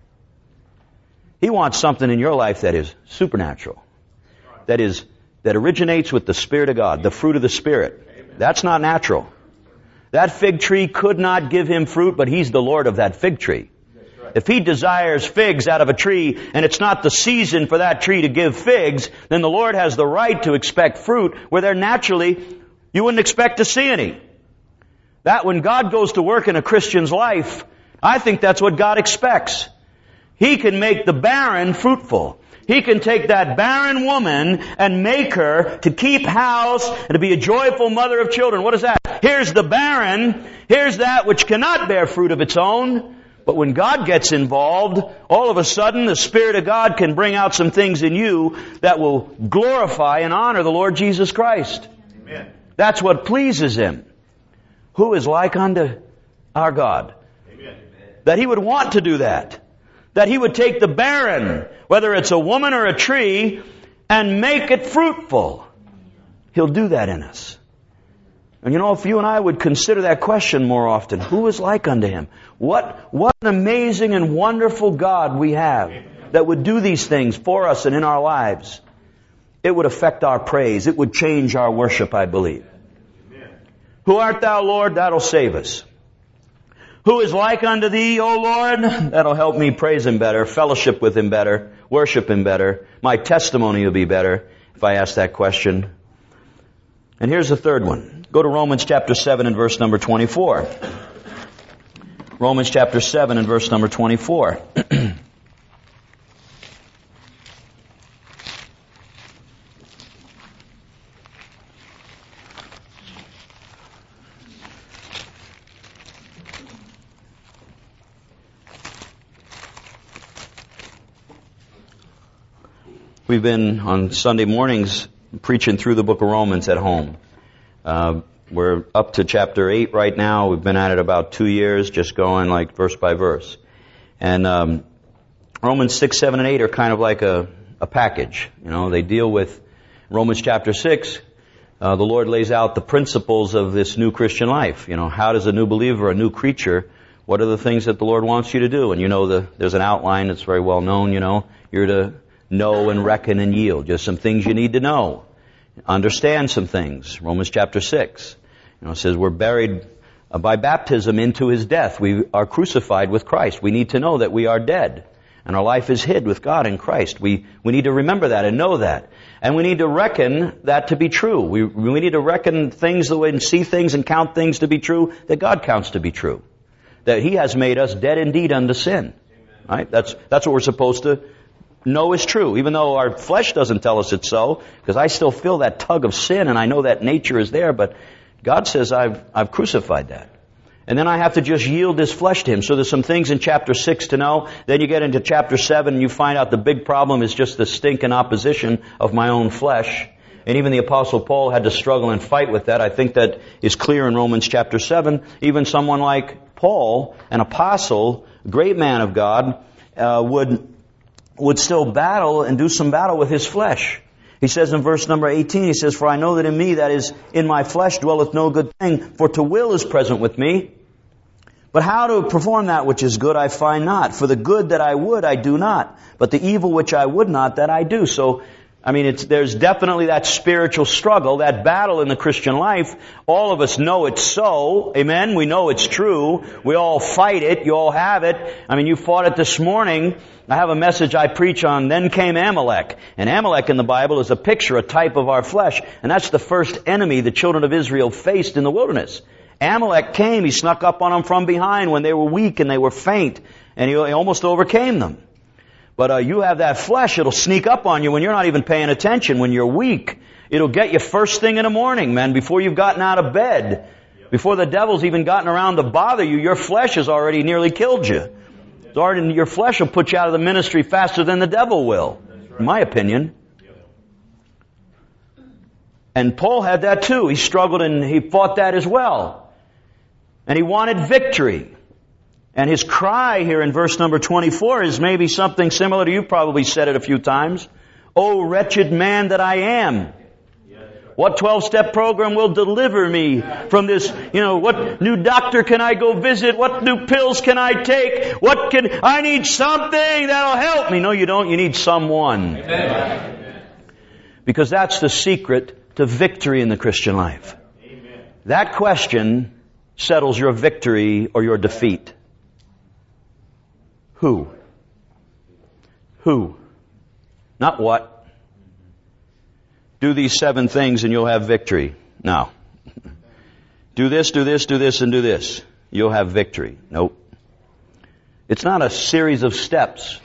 A: He wants something in your life that is supernatural. That originates with the Spirit of God, the fruit of the Spirit. That's not natural. That fig tree could not give Him fruit, but He's the Lord of that fig tree. If He desires figs out of a tree, and it's not the season for that tree to give figs, then the Lord has the right to expect fruit where there naturally you wouldn't expect to see any. That when God goes to work in a Christian's life, I think that's what God expects. He can make the barren fruitful. He can take that barren woman and make her to keep house and to be a joyful mother of children. What is that? Here's the barren. Here's that which cannot bear fruit of its own. But when God gets involved, all of a sudden the Spirit of God can bring out some things in you that will glorify and honor the Lord Jesus Christ. Amen. That's what pleases Him. Who is like unto our God? Amen. That He would want to do that. That He would take the barren, whether it's a woman or a tree, and make it fruitful. He'll do that in us. And if you and I would consider that question more often, who is like unto Him? What an amazing and wonderful God we have that would do these things for us and in our lives. It would affect our praise. It would change our worship, I believe. Who art Thou, Lord? That'll save us. Who is like unto Thee, O Lord? That'll help me praise Him better, fellowship with Him better, worship Him better. My testimony will be better if I ask that question. And here's the third one. Go to Romans chapter 7 and verse number 24. Romans chapter 7 and verse number 24. We've been on Sunday mornings preaching through the book of Romans at home. We're up to chapter 8 right now. We've been at it about 2 years, just going like verse by verse. And Romans 6, 7, and 8 are kind of like a package. They deal with Romans chapter 6. The Lord lays out the principles of this new Christian life. How does a new believer, a new creature, what are the things that the Lord wants you to do? And there's an outline that's very well known. You're to know and reckon and yield. Just some things you need to know. Understand some things. Romans chapter 6. It says we're buried by baptism into His death. We are crucified with Christ. We need to know that we are dead. And our life is hid with God in Christ. We need to remember that and know that. And we need to reckon that to be true. We need to reckon things the way and see things and count things to be true that God counts to be true. That He has made us dead indeed unto sin. Right? That's what we're supposed to know is true, even though our flesh doesn't tell us it's so, because I still feel that tug of sin and I know that nature is there, but God says I've crucified that. And then I have to just yield this flesh to Him. So there's some things in chapter 6 to know. Then you get into chapter 7 and you find out the big problem is just the stinking opposition of my own flesh. And even the Apostle Paul had to struggle and fight with that. I think that is clear in Romans chapter 7. Even someone like Paul, an apostle, great man of God, would still battle and do some battle with his flesh. He says in verse number 18, he says, "For I know that in me, that is, in my flesh, dwelleth no good thing, for to will is present with me. But how to perform that which is good I find not. For the good that I would I do not, but the evil which I would not that I do." So, I mean, there's definitely that spiritual struggle, that battle in the Christian life. All of us know it's so. Amen? We know it's true. We all fight it. You all have it. I mean, you fought it this morning. I have a message I preach on, then came Amalek. And Amalek in the Bible is a picture, a type of our flesh. And that's the first enemy the children of Israel faced in the wilderness. Amalek came. He snuck up on them from behind when they were weak and they were faint. And he almost overcame them. But you have that flesh, it'll sneak up on you when you're not even paying attention, when you're weak. It'll get you first thing in the morning, man, before you've gotten out of bed. Before the devil's even gotten around to bother you, your flesh has already nearly killed you. Your flesh will put you out of the ministry faster than the devil will, in my opinion. And Paul had that too. He struggled and he fought that as well. And he wanted victory. And his cry here in verse number 24 is maybe something similar to, you've probably said it a few times. "Oh, wretched man that I am. What 12-step program will deliver me from this? What new doctor can I go visit? What new pills can I take? I need something that'll help me." No, you don't. You need someone. Amen. Because that's the secret to victory in the Christian life. Amen. That question settles your victory or your defeat. Who? Who? Not what. Do these 7 things and you'll have victory. No. Do this, do this, do this, and do this. You'll have victory. Nope. It's not a series of steps.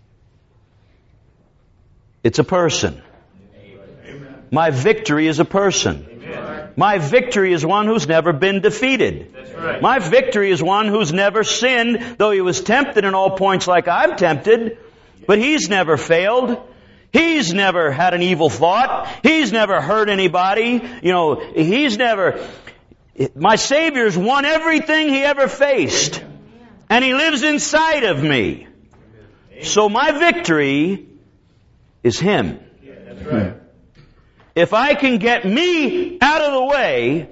A: It's a person. Amen. My victory is a person. Amen. My victory is one who's never been defeated. That's right. My victory is one who's never sinned, though he was tempted in all points like I'm tempted, but he's never failed. He's never had an evil thought. He's never hurt anybody. My Savior's won everything he ever faced. And he lives inside of me. So my victory is him. That's right. If I can get me out of the way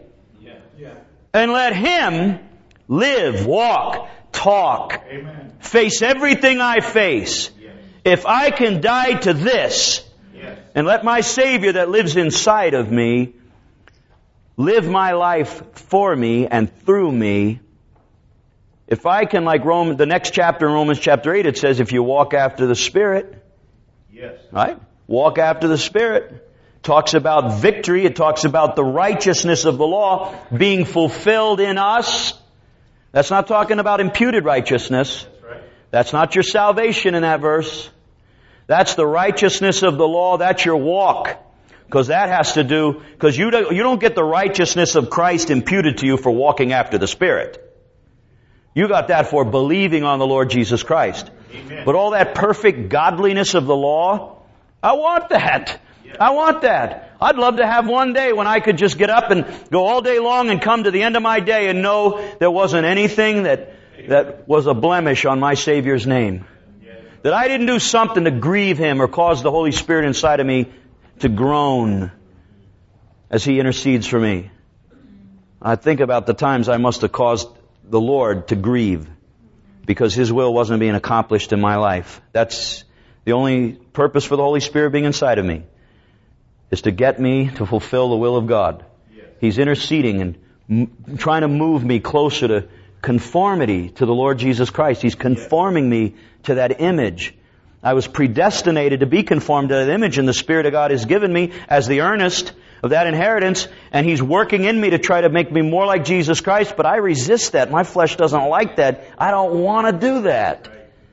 A: and let him live, walk, talk, face everything I face, if I can die to this and let my Savior that lives inside of me live my life for me and through me, if I can, like the next chapter in Romans chapter 8, it says, if you walk after the Spirit, right? Walk after the Spirit. Talks about victory. It talks about the righteousness of the law being fulfilled in us. That's not talking about imputed righteousness. That's not your salvation in that verse. That's the righteousness of the law. That's your walk. Because that has to do, because you don't get the righteousness of Christ imputed to you for walking after the Spirit. You got that for believing on the Lord Jesus Christ. Amen. But all that perfect godliness of the law, I want that. I want that. I'd love to have one day when I could just get up and go all day long and come to the end of my day and know there wasn't anything that was a blemish on my Savior's name. That I didn't do something to grieve Him or cause the Holy Spirit inside of me to groan as He intercedes for me. I think about the times I must have caused the Lord to grieve because His will wasn't being accomplished in my life. That's the only purpose for the Holy Spirit being inside of me, is to get me to fulfill the will of God. Yes. He's interceding and trying to move me closer to conformity to the Lord Jesus Christ. He's conforming me to that image. I was predestinated to be conformed to that image, and the Spirit of God has given me as the earnest of that inheritance, and He's working in me to try to make me more like Jesus Christ, but I resist that. My flesh doesn't like that. I don't want to do that.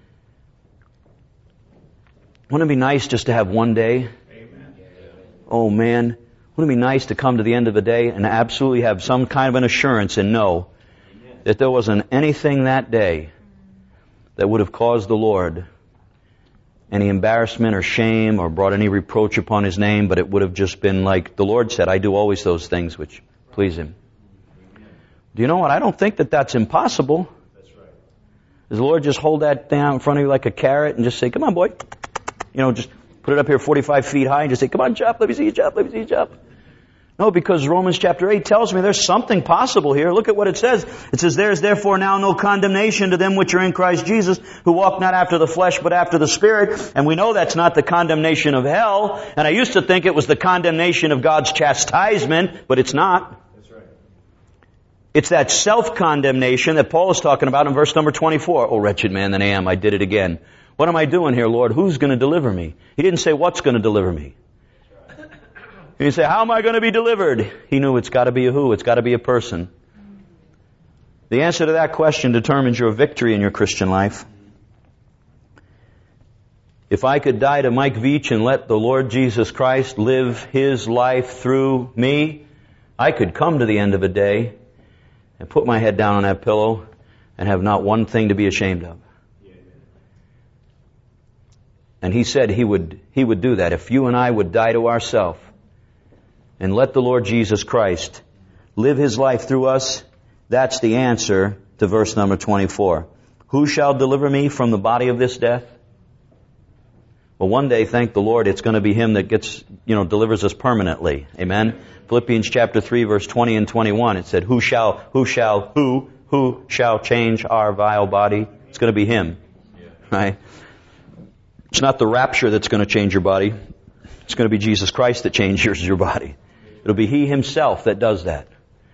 A: Wouldn't it be nice just to have one day? Oh man, wouldn't it be nice to come to the end of the day and absolutely have some kind of an assurance and know that there wasn't anything that day that would have caused the Lord any embarrassment or shame or brought any reproach upon His name, but it would have just been like the Lord said, I do always those things which please Him. Do you know what? I don't think that that's impossible.
B: That's right.
A: Does the Lord just hold that thing out in front of you like a carrot and just say, come on, boy. Just put it up here 45 feet high and just say, come on, jump, let me see you jump, let me see you jump. No, because Romans chapter 8 tells me there's something possible here. Look at what it says. It says, there is therefore now no condemnation to them which are in Christ Jesus, who walk not after the flesh, but after the Spirit. And we know that's not the condemnation of hell. And I used to think it was the condemnation of God's chastisement, but it's not.
B: That's right.
A: It's that self-condemnation that Paul is talking about in verse number 24. Oh, wretched man that I am, I did it again. What am I doing here, Lord? Who's going to deliver me? He didn't say what's going to deliver me. You say, how am I going to be delivered? He knew it's got to be a who. It's got to be a person. The answer to that question determines your victory in your Christian life. If I could die to Mike Veach and let the Lord Jesus Christ live His life through me, I could come to the end of a day and put my head down on that pillow and have not one thing to be ashamed of. And He said He would do that. If you and I would die to ourselves and let the Lord Jesus Christ live His life through us, that's the answer to verse number 24. Who shall deliver me from the body of this death? Well, one day, thank the Lord, it's going to be Him that delivers us permanently. Amen? Philippians chapter 3, verse 20 and 21, it said, who shall change our vile body? It's going to be Him. Right? It's not the rapture that's going to change your body. It's going to be Jesus Christ that changes your body. It'll be He Himself that does that.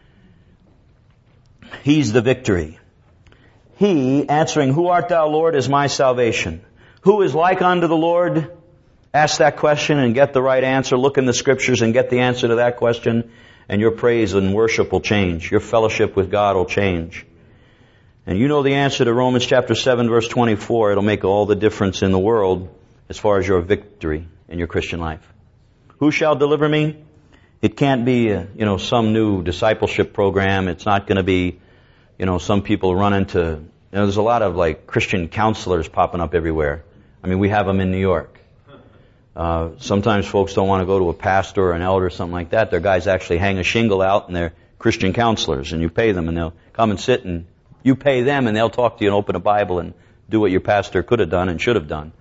A: He's the victory. He, answering, who art thou, Lord, is my salvation. Who is like unto the Lord? Ask that question and get the right answer. Look in the Scriptures and get the answer to that question. And your praise and worship will change. Your fellowship with God will change. And you know the answer to Romans chapter 7, verse 24. It'll make all the difference in the world as far as your victory in your Christian life. Who shall deliver me? It can't be, some new discipleship program. It's not going to be, some people run into, there's a lot of like Christian counselors popping up everywhere. I mean, we have them in New York. Sometimes folks don't want to go to a pastor or an elder or something like that. Their guys actually hang a shingle out and they're Christian counselors, and you pay them and they'll come and sit and you pay them and they'll talk to you and open a Bible and do what your pastor could have done and should have done.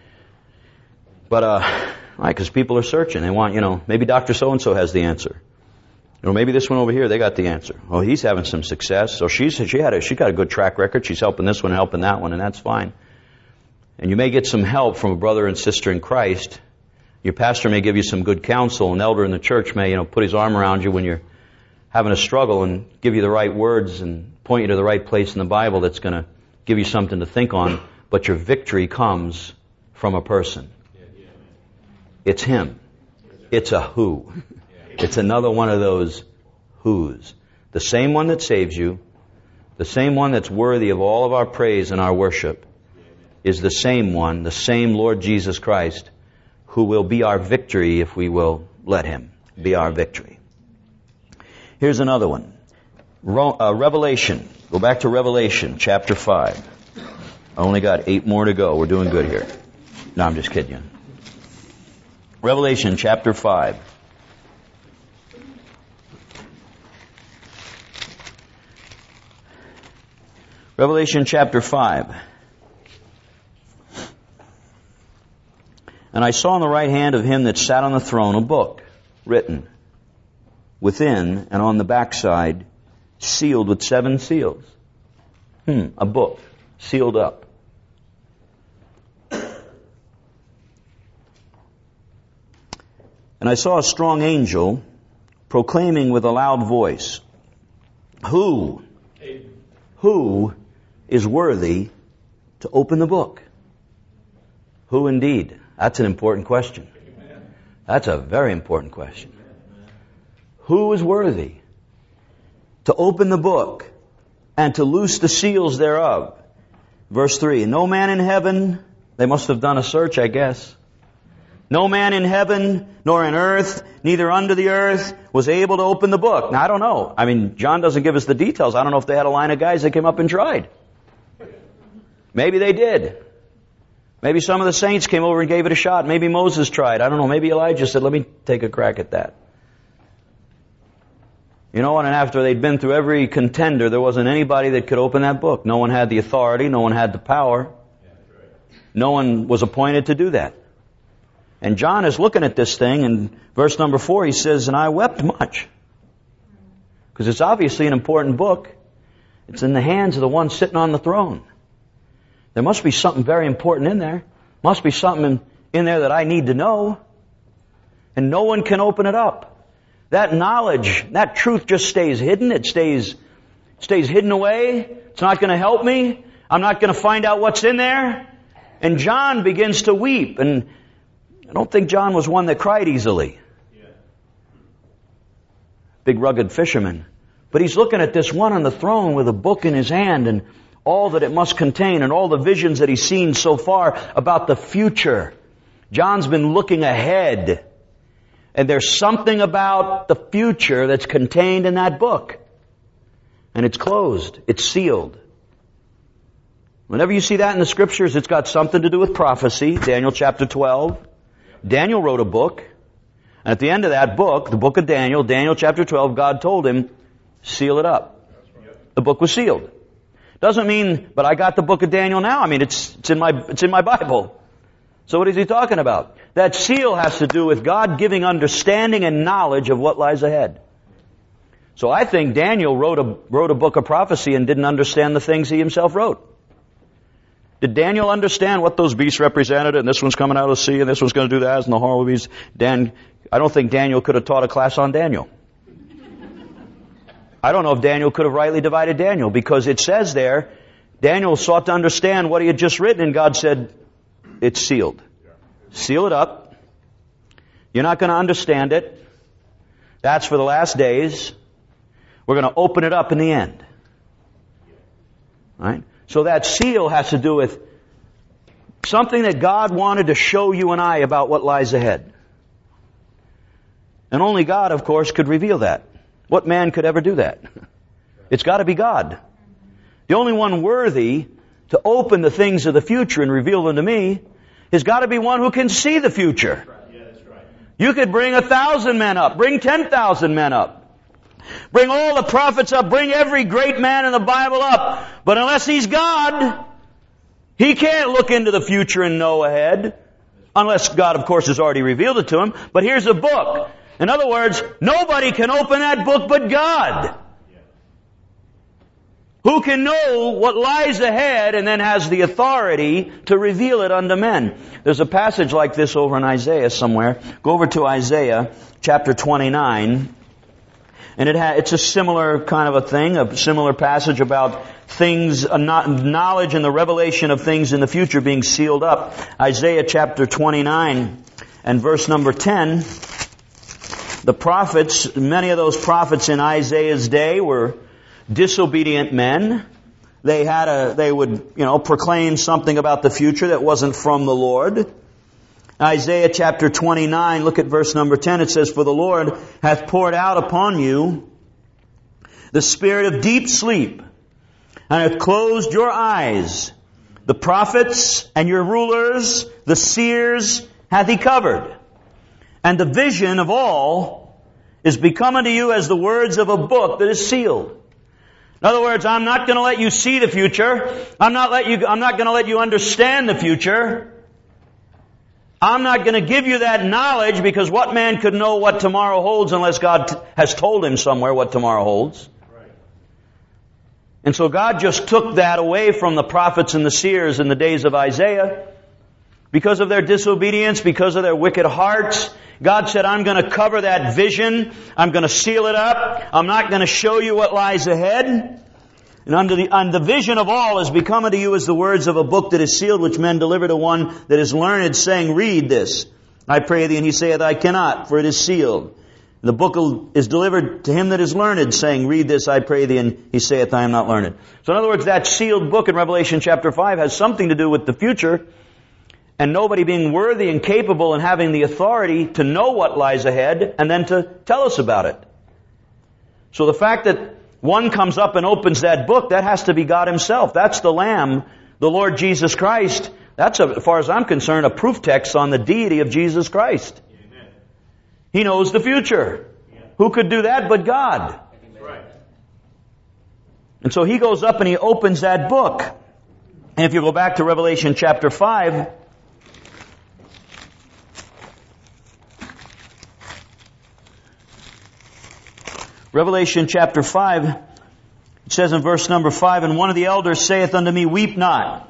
A: But, because people are searching. They want, maybe Dr. So-and-so has the answer. Maybe this one over here, they got the answer. Oh, he's having some success. So she got a good track record. She's helping this one and helping that one, and that's fine. And you may get some help from a brother and sister in Christ. Your pastor may give you some good counsel. An elder in the church may, put his arm around you when you're having a struggle and give you the right words and point you to the right place in the Bible that's going to give you something to think on. But your victory comes from a person. It's Him. It's a who. It's another one of those who's. The same one that saves you, the same one that's worthy of all of our praise and our worship, is the same one, the same Lord Jesus Christ, who will be our victory if we will let Him be our victory. Here's another one. Revelation. Go back to Revelation chapter 5. I only got 8 more to go. We're doing good here. No, I'm just kidding you. Revelation chapter 5. Revelation chapter 5. And I saw in the right hand of Him that sat on the throne a book written within and on the backside, sealed with 7 seals. A book sealed up. And I saw a strong angel proclaiming with a loud voice, Who is worthy to open the book? Who indeed? That's an important question. That's a very important question. Who is worthy to open the book and to loose the seals thereof? Verse 3, no man in heaven, they must have done a search, I guess. No man in heaven, nor in earth, neither under the earth, was able to open the book. Now, I don't know. I mean, John doesn't give us the details. I don't know if they had a line of guys that came up and tried. Maybe they did. Maybe some of the saints came over and gave it a shot. Maybe Moses tried. I don't know. Maybe Elijah said, let me take a crack at that. You know what? And after they'd been through every contender, there wasn't anybody that could open that book. No one had the authority. No one had the power. No one was appointed to do that. And John is looking at this thing, and verse number 4, he says, and I wept much. Because it's obviously an important book. It's in the hands of the one sitting on the throne. There must be something very important in there. Must be something in there that I need to know. And no one can open it up. That knowledge, that truth just stays hidden. It stays hidden away. It's not going to help me. I'm not going to find out what's in there. And John begins to weep. And I don't think John was one that cried easily. Big rugged fisherman. But he's looking at this one on the throne with a book in his hand and all that it must contain and all the visions that he's seen so far about the future. John's been looking ahead. And there's something about the future that's contained in that book. And it's closed. It's sealed. Whenever you see that in the Scriptures, it's got something to do with prophecy. Daniel chapter 12. Daniel wrote a book. And at the end of that book, the book of Daniel, Daniel chapter 12, God told him, seal it up. The book was sealed. Doesn't mean, but I got the book of Daniel now. I mean, it's in my Bible. So what is he talking about? That seal has to do with God giving understanding and knowledge of what lies ahead. So I think Daniel wrote a book of prophecy and didn't understand the things he himself wrote. Did Daniel understand what those beasts represented, and this one's coming out of the sea, and this one's going to do that, and the horrible beast? I don't think Daniel could have taught a class on Daniel. I don't know if Daniel could have rightly divided Daniel, because it says there, Daniel sought to understand what he had just written, and God said, it's sealed. Seal it up. You're not going to understand it. That's for the last days. We're going to open it up in the end. Right? So that seal has to do with something that God wanted to show you and I about what lies ahead. And only God, of course, could reveal that. What man could ever do that? It's got to be God. The only one worthy to open the things of the future and reveal them to me has got to be one who can see the future. You could bring 1,000 men up, bring 10,000 men up, bring all the prophets up, bring every great man in the Bible up. But unless he's God, he can't look into the future and know ahead. Unless God, of course, has already revealed it to him. But here's a book. In other words, nobody can open that book but God. Who can know what lies ahead and then has the authority to reveal it unto men. There's a passage like this over in Isaiah somewhere. Go over to Isaiah chapter 29. And it's a similar kind of a thing, a similar passage about things, knowledge and the revelation of things in the future being sealed up. Isaiah chapter 29 and verse number 10. The prophets, many of those prophets in Isaiah's day were disobedient men. They would proclaim something about the future that wasn't from the Lord. Isaiah chapter 29, look at verse number 10. It says, for the Lord hath poured out upon you the spirit of deep sleep, and hath closed your eyes. The prophets and your rulers, the seers, hath he covered. And the vision of all is become unto you as the words of a book that is sealed. In other words, I'm not going to let you see the future. I'm not going to let you understand the future. I'm not going to give you that knowledge, because what man could know what tomorrow holds unless God has told him somewhere what tomorrow holds? Right. And so God just took that away from the prophets and the seers in the days of Isaiah. Because of their disobedience, because of their wicked hearts, God said, I'm going to cover that vision. I'm going to seal it up. I'm not going to show you what lies ahead. And the vision of all is become unto you as the words of a book that is sealed, which men deliver to one that is learned, saying, read this, I pray thee. And he saith, I cannot, for it is sealed. And the book is delivered to him that is learned, saying, read this, I pray thee. And he saith, I am not learned. So in other words, that sealed book in Revelation chapter 5 has something to do with the future. and nobody being worthy and capable and having the authority to know what lies ahead and then to tell us about it. So the fact that one comes up and opens that book, that has to be God Himself. That's the Lamb, the Lord Jesus Christ. That's, as far as I'm concerned, a proof text on the deity of Jesus Christ. Amen. He knows the future. Yeah. Who could do that but God? That's right. And so He goes up and He opens that book. And if you go back to Revelation chapter 5, Revelation chapter 5, it says in verse number 5, "And one of the elders saith unto me, Weep not.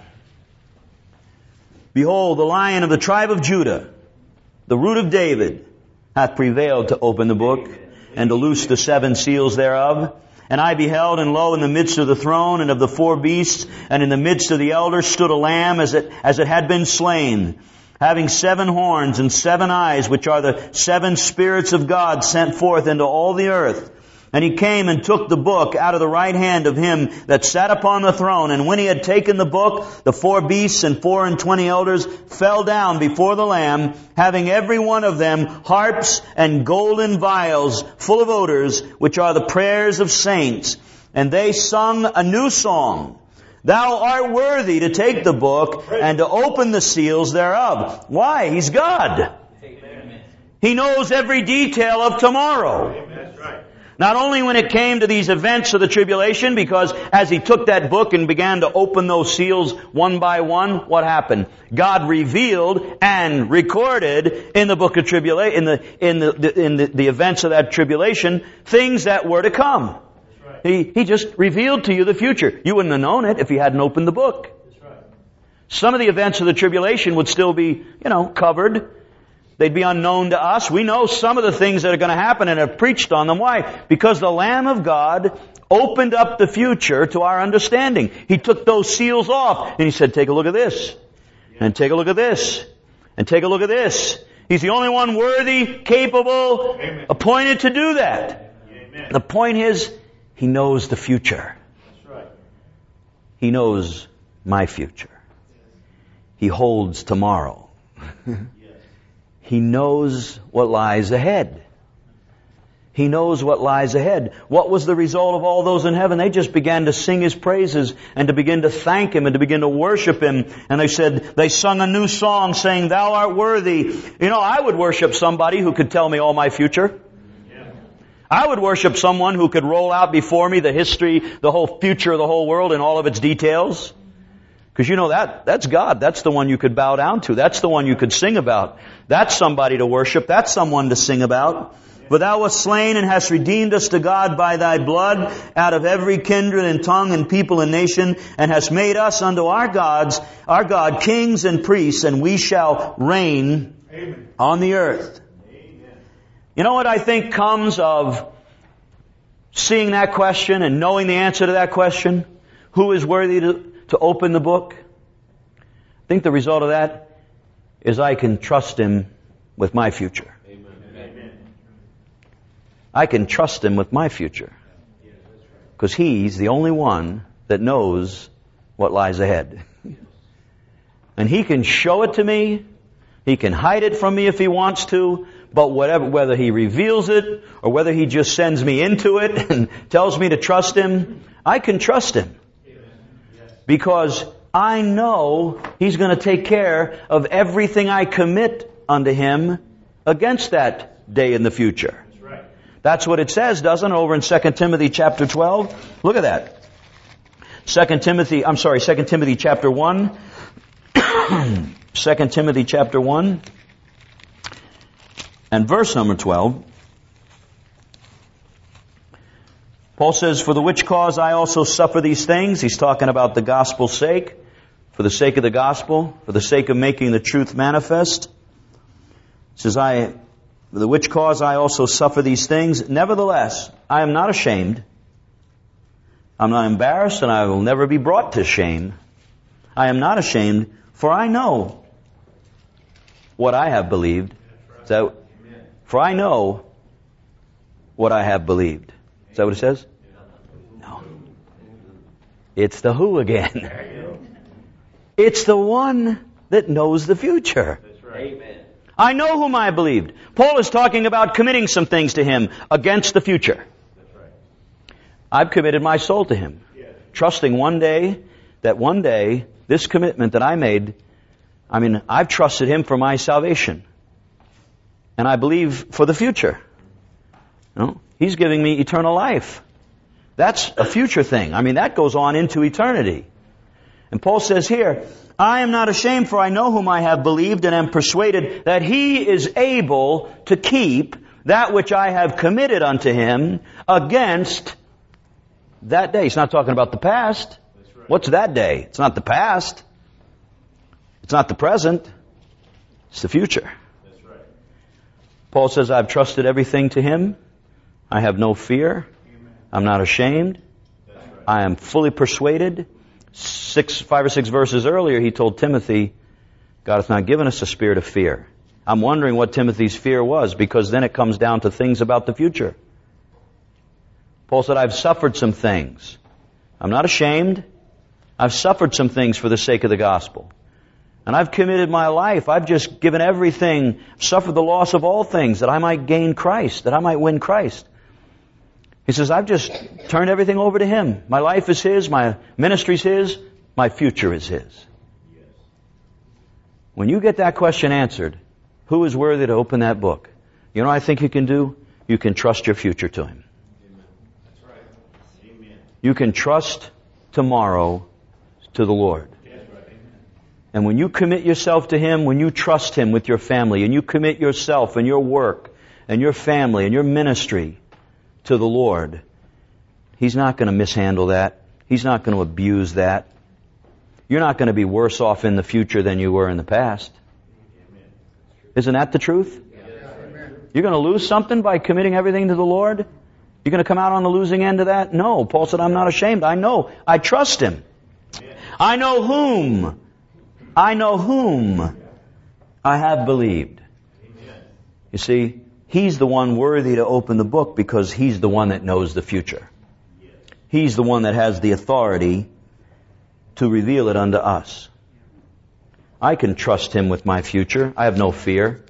A: Behold, the Lion of the tribe of Judah, the root of David, hath prevailed to open the book, and to loose the 7 seals thereof. And I beheld, and lo, in the midst of the throne and of the 4 beasts, and in the midst of the elders stood a lamb as it had been slain, having 7 horns and 7 eyes, which are the 7 spirits of God sent forth into all the earth. And He came and took the book out of the right hand of Him that sat upon the throne. And when He had taken the book, the 4 beasts and 24 elders fell down before the Lamb, having every one of them harps and golden vials full of odors, which are the prayers of saints. And they sung a new song. Thou art worthy to take the book and to open the seals thereof. Why? He's God. Amen. He knows every detail of tomorrow. Amen. That's right. Not only when it came to these events of the tribulation, because as He took that book and began to open those seals one by one, what happened? God revealed and recorded in the book of tribulation, in the events of that tribulation, things that were to come. Right. He just revealed to you the future. You wouldn't have known it if He hadn't opened the book. That's right. Some of the events of the tribulation would still be, covered. They'd be unknown to us. We know some of the things that are going to happen and have preached on them. Why? Because the Lamb of God opened up the future to our understanding. He took those seals off and He said, take a look at this. And take a look at this. And take a look at this. He's the only one worthy, capable, Amen. Appointed to do that. Amen. The point is, He knows the future. That's right. He knows my future. He holds tomorrow. He knows what lies ahead. He knows what lies ahead. What was the result of all those in heaven? They just began to sing His praises and to begin to thank Him and to begin to worship Him. And they sung a new song saying, Thou art worthy. I would worship somebody who could tell me all my future. Yeah. I would worship someone who could roll out before me the history, the whole future of the whole world in all of its details. Because that's God. That's the one you could bow down to. That's the one you could sing about. That's somebody to worship. That's someone to sing about. For Thou wast slain and hast redeemed us to God by Thy blood out of every kindred and tongue and people and nation, and hast made us unto our God, kings and priests, and we shall reign Amen. On the earth. Amen. You know what I think comes of seeing that question and knowing the answer to that question? Who is worthy to open the book? I think the result of that is I can trust Him with my future. Amen. I can trust Him with my future. Because He's the only one that knows what lies ahead. And He can show it to me. He can hide it from me if He wants to. But whether He reveals it or whether He just sends me into it and tells me to trust Him, I can trust Him. Because I know He's going to take care of everything I commit unto Him against that day in the future. That's right. That's what it says, doesn't it? Over in 2 Timothy chapter 12. Look at that. 2 Timothy chapter 1. 2 Timothy chapter 1. And verse number 12. Paul says, For the which cause I also suffer these things. He's talking about the gospel's sake. For the sake of the gospel. For the sake of making the truth manifest. He says, For the which cause I also suffer these things. Nevertheless, I am not ashamed. I'm not embarrassed, and I will never be brought to shame. I am not ashamed, for I know what I have believed. For I know what I have believed. Is that what it says? No. It's the who again. It's the one that knows the future.
B: That's right. Amen.
A: I know whom I believed. Paul is talking about committing some things to Him against the future.
B: That's right.
A: I've committed my soul to Him, trusting one day, this commitment that I made, I've trusted Him for my salvation. And I believe for the future. He's giving me eternal life. That's a future thing. That goes on into eternity. And Paul says here, I am not ashamed, for I know whom I have believed and am persuaded that He is able to keep that which I have committed unto Him against that day. He's not talking about the past. Right. What's that day? It's not the past. It's not the present. It's the future.
B: That's right.
A: Paul says, I've trusted everything to Him. I have no fear.
B: Amen.
A: I'm not ashamed.
B: That's right.
A: I am fully persuaded. 5 or 6 verses earlier, he told Timothy, God hath not given us a spirit of fear. I'm wondering what Timothy's fear was, because then it comes down to things about the future. Paul said, I've suffered some things. I'm not ashamed. I've suffered some things for the sake of the gospel. And I've committed my life. I've just given everything, suffered the loss of all things, that I might gain Christ, that I might win Christ. He says, I've just turned everything over to Him. My life is His, my ministry's His, my future is His.
B: Yes.
A: When you get that question answered, who is worthy to open that book? You know what I think you can do? You can trust your future to Him.
B: Amen. That's right. Amen.
A: You can trust tomorrow to the Lord.
B: That's right. Amen.
A: And when you commit yourself to Him, when you trust Him with your family, and you commit yourself and your work and your family and your ministry to the Lord, He's not going to mishandle that. He's not going to abuse that. You're not going to be worse off in the future than you were in the past.
B: Amen.
A: Isn't that the truth?
B: Yes.
A: You're going to lose something by committing everything to the Lord? You're going to come out on the losing end of that? No. Paul said, I'm not ashamed. I know. I trust Him.
B: Amen.
A: I know whom I have believed.
B: Amen.
A: You see, He's the one worthy to open the book because He's the one that knows the future.
B: Yes.
A: He's the one that has the authority to reveal it unto us. I can trust Him with my future. I have no fear.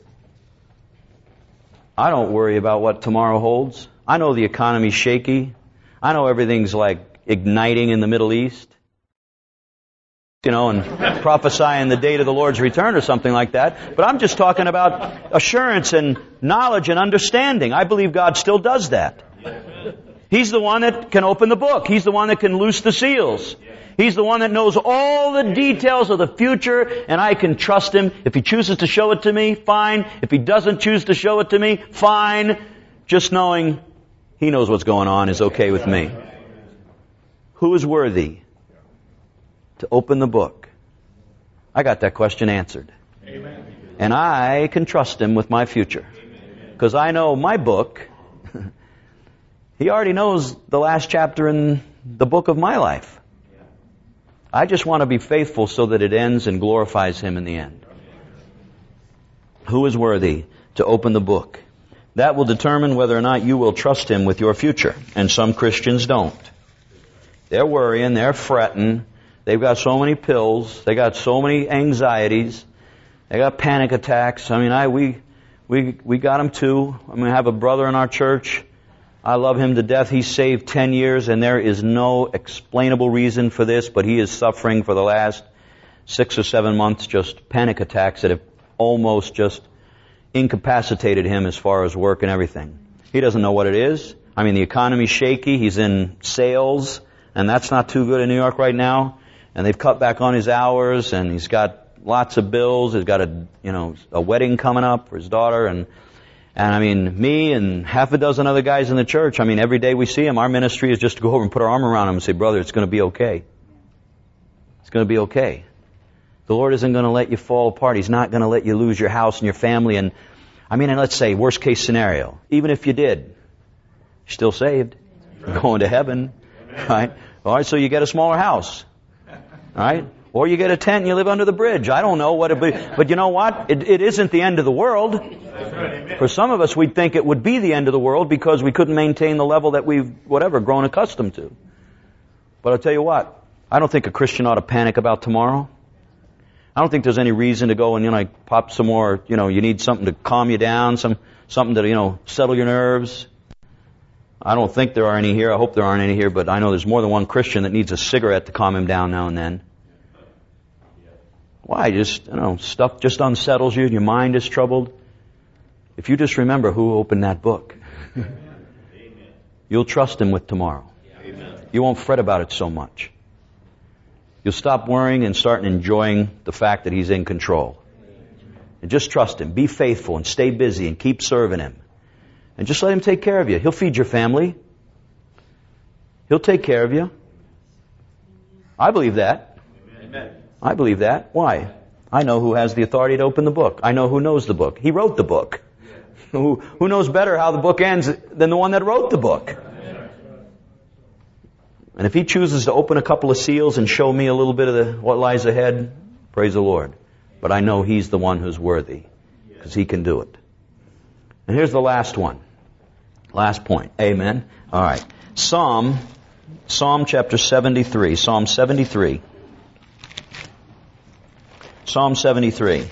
A: I don't worry about what tomorrow holds. I know the economy's shaky. I know everything's like igniting in the Middle East. And prophesying the date of the Lord's return or something like that. But I'm just talking about assurance and knowledge and understanding. I believe God still does that. He's the one that can open the book. He's the one that can loose the seals. He's the one that knows all the details of the future, and I can trust Him. If He chooses to show it to me, fine. If He doesn't choose to show it to me, fine. Just knowing He knows what's going on is okay with me. Who is worthy to open the book? I got that question answered.
B: Amen.
A: And I can trust Him with my future. Because I know my book, He already knows the last chapter in the book of my life. I just want to be faithful so that it ends and glorifies Him in the end. Who is worthy to open the book? That will determine whether or not you will trust Him with your future. And some Christians don't. They're worrying, they're fretting. They've got so many pills. They got so many anxieties. They got panic attacks. We got them too. I have a brother in our church. I love him to death. He's saved 10 years and there is no explainable reason for this, but he is suffering for the last 6 or 7 months just panic attacks that have almost just incapacitated him as far as work and everything. He doesn't know what it is. The economy's shaky. He's in sales and that's not too good in New York right now. And they've cut back on his hours, and he's got lots of bills. He's got a wedding coming up for his daughter, and me and half a dozen other guys in the church. Every day we see him, our ministry is just to go over and put our arm around him and say, brother, it's going to be okay. It's going to be okay. The Lord isn't going to let you fall apart. He's not going to let you lose your house and your family. And let's say worst case scenario, even if you did, you're still saved. You're going to heaven, right? All right, so you get a smaller house. All right? Or you get a tent and you live under the bridge. I don't know what it be. But you know what? It isn't the end of the world. For some of us, we'd think it would be the end of the world because we couldn't maintain the level that we've, grown accustomed to. But I'll tell you what. I don't think a Christian ought to panic about tomorrow. I don't think there's any reason to go and, like, pop some more, you need something to calm you down, something to, settle your nerves. I don't think there are any here. I hope there aren't any here, but I know there's more than one Christian that needs a cigarette to calm him down now and then. Why? Just, stuff just unsettles you and your mind is troubled. If you just remember who opened that book, you'll trust Him with tomorrow. You won't fret about it so much. You'll stop worrying and start enjoying the fact that He's in control. And just trust Him. Be faithful and stay busy and keep serving Him. And just let Him take care of you. He'll feed your family. He'll take care of you. I believe that.
B: Amen.
A: I believe that. Why? I know who has the authority to open the book. I know who knows the book. He wrote the book. Who knows better how the book ends than the one that wrote the book? And if He chooses to open a couple of seals and show me a little bit of what lies ahead, praise the Lord. But I know He's the one who's worthy, because He can do it. And here's the last one. Last point. Amen. All right. Psalm chapter 73. Psalm 73. Psalm 73.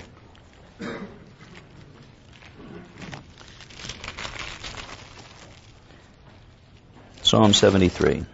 A: Psalm 73.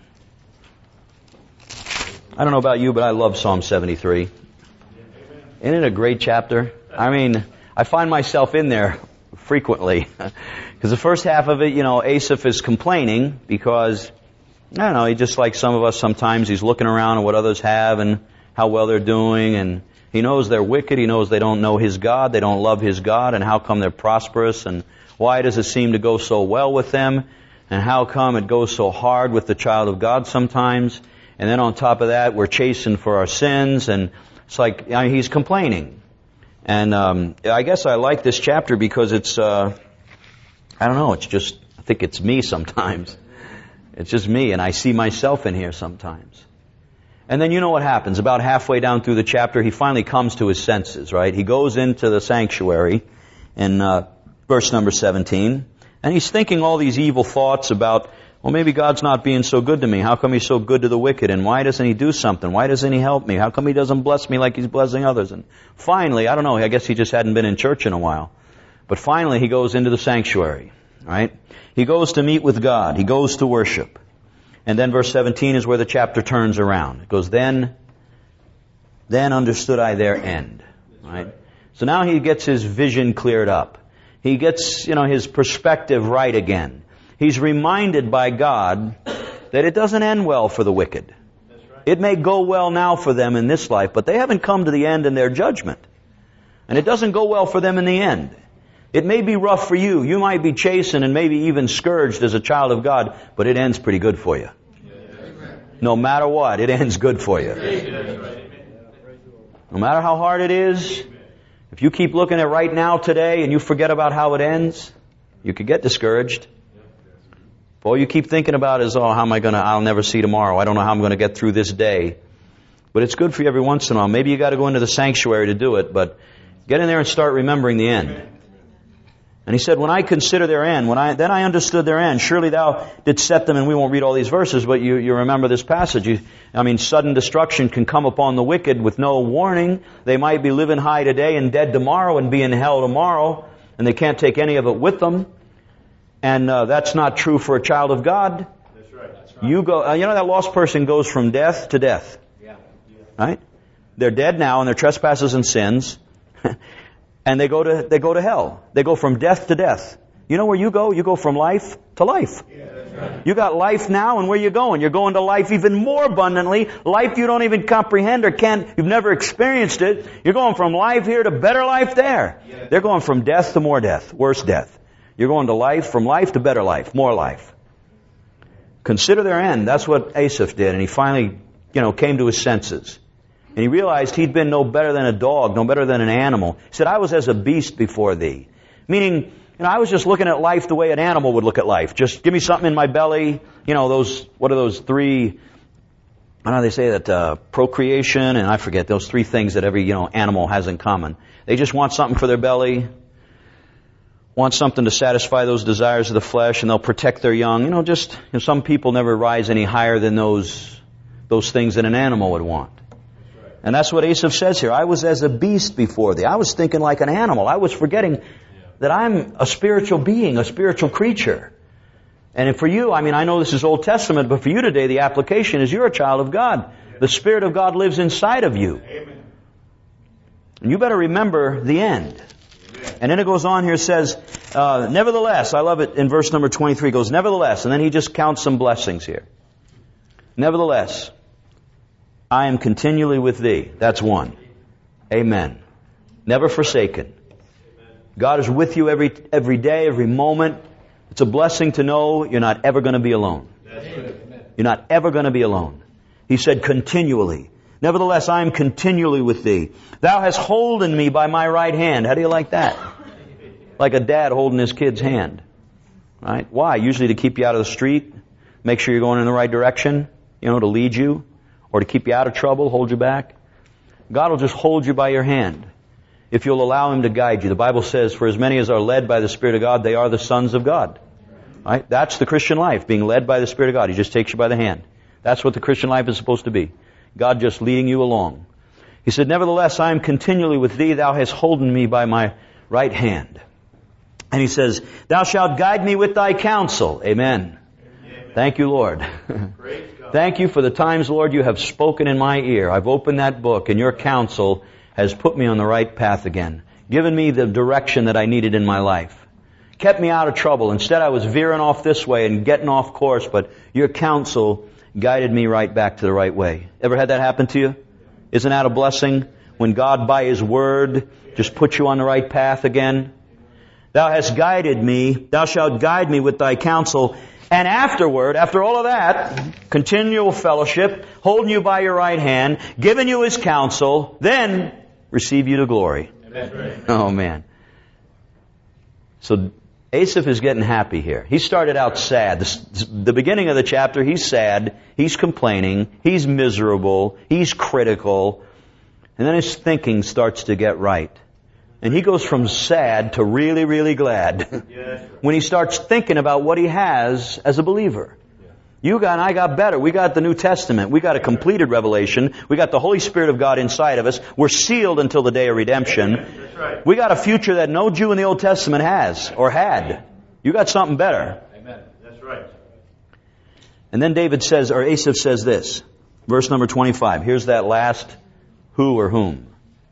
A: I don't know about you, but I love Psalm 73. Isn't it a great chapter? I mean, I find myself in there frequently. Because the first half of it, Asaph is complaining because, I don't know, he just like some of us sometimes, he's looking around at what others have and how well they're doing, and he knows they're wicked, he knows they don't know his God, they don't love his God, and how come they're prosperous, and why does it seem to go so well with them, and how come it goes so hard with the child of God sometimes, and then on top of that, we're chastened for our sins, and it's like, he's complaining. And I guess I like this chapter because it's, I don't know, it's just, I think it's me sometimes. It's just me, and I see myself in here sometimes. And then you know what happens. About halfway down through the chapter, he finally comes to his senses, right? He goes into the sanctuary in verse number 17, and he's thinking all these evil thoughts about, well, maybe God's not being so good to me. How come He's so good to the wicked? And why doesn't He do something? Why doesn't He help me? How come He doesn't bless me like He's blessing others? And finally, I don't know, I guess he just hadn't been in church in a while. But finally, he goes into the sanctuary, right? He goes to meet with God. He goes to worship. And then verse 17 is where the chapter turns around. It goes, then understood I their end, right? So now he gets his vision cleared up. He gets, his perspective right again. He's reminded by God that it doesn't end well for the wicked. It may go well now for them in this life, but they haven't come to the end in their judgment. And it doesn't go well for them in the end. It may be rough for you. You might be chastened and maybe even scourged as a child of God, but it ends pretty good for you. No matter what, it ends good for you. No matter how hard it is, if you keep looking at right now today and you forget about how it ends, you could get discouraged. All you keep thinking about is, I'll never see tomorrow. I don't know how I'm going to get through this day. But it's good for you every once in a while. Maybe you got to go into the sanctuary to do it, but get in there and start remembering the end. And he said, when I consider their end, then I understood their end. Surely thou didst set them, and we won't read all these verses, but you remember this passage. Sudden destruction can come upon the wicked with no warning. They might be living high today and dead tomorrow and be in hell tomorrow, and they can't take any of it with them. And that's not true for a child of God.
B: That's right.
A: You go. That lost person goes from death to death.
B: Yeah.
A: Right? They're dead now in their trespasses and sins, and they go to hell. They go from death to death. You know where you go? You go from life to life.
B: Yeah, that's right.
A: You got life now, and where you going? You're going to life even more abundantly. Life you don't even comprehend or you've never experienced it. You're going from life here to better life there.
B: Yeah.
A: They're going from death to more death, worse death. You're going to life, from life to better life, more life. Consider their end. That's what Asaph did. And he finally, came to his senses. And he realized he'd been no better than a dog, no better than an animal. He said, I was as a beast before thee. Meaning, I was just looking at life the way an animal would look at life. Just give me something in my belly. What are those three, I know they say that procreation, and I forget, those three things that every, animal has in common. They just want something for their belly, want something to satisfy those desires of the flesh, and they'll protect their young. Some people never rise any higher than those things that an animal would want. And that's what Asaph says here. I was as a beast before thee. I was thinking like an animal. I was forgetting that I'm a spiritual being, a spiritual creature. And for you, I know this is Old Testament, but for you today, the application is you're a child of God. The Spirit of God lives inside of you. And you better remember the end. And then it goes on here, it says, nevertheless, I love it in verse number 23, it goes, nevertheless, and then he just counts some blessings here. Nevertheless, I am continually with thee. That's one. Amen. Never forsaken. God is with you every day, every moment. It's a blessing to know you're not ever going to be alone. You're not ever going to be alone. He said continually. Nevertheless, I am continually with thee. Thou hast holden me by my right hand. How do you like that? Like a dad holding his kid's hand. Right? Why? Usually to keep you out of the street, make sure you're going in the right direction, to lead you, or to keep you out of trouble, hold you back. God will just hold you by your hand if you'll allow Him to guide you. The Bible says, for as many as are led by the Spirit of God, they are the sons of God. Right? That's the Christian life, being led by the Spirit of God. He just takes you by the hand. That's what the Christian life is supposed to be. God just leading you along. He said, nevertheless, I am continually with thee. Thou hast holden me by my right hand. And he says, thou shalt guide me with thy counsel. Amen. Amen. Thank you, Lord. Thank you for the times, Lord, you have spoken in my ear. I've opened that book, and your counsel has put me on the right path again. Given me the direction that I needed in my life. Kept me out of trouble. Instead, I was veering off this way and getting off course, but your counsel guided me right back to the right way. Ever had that happen to you? Isn't that a blessing? When God, by His Word, just puts you on the right path again. Thou hast guided me. Thou shalt guide me with thy counsel. And afterward, after all of that, continual fellowship, holding you by your right hand, giving you His counsel, then receive you to glory. Amen. Oh, man. So Asaph is getting happy here. He started out sad. The beginning of the chapter, he's sad, he's complaining, he's miserable, he's critical, and then his thinking starts to get right. And he goes from sad to really, really glad when he starts thinking about what he has as a believer. You and I got better. We got the New Testament. We got a completed revelation. We got the Holy Spirit of God inside of us. We're sealed until the day of redemption.
B: That's right.
A: We got a future that no Jew in the Old Testament has or had. You got something better.
B: Amen. That's right.
A: And then Asaph says this, verse number 25. Here's that last who or whom.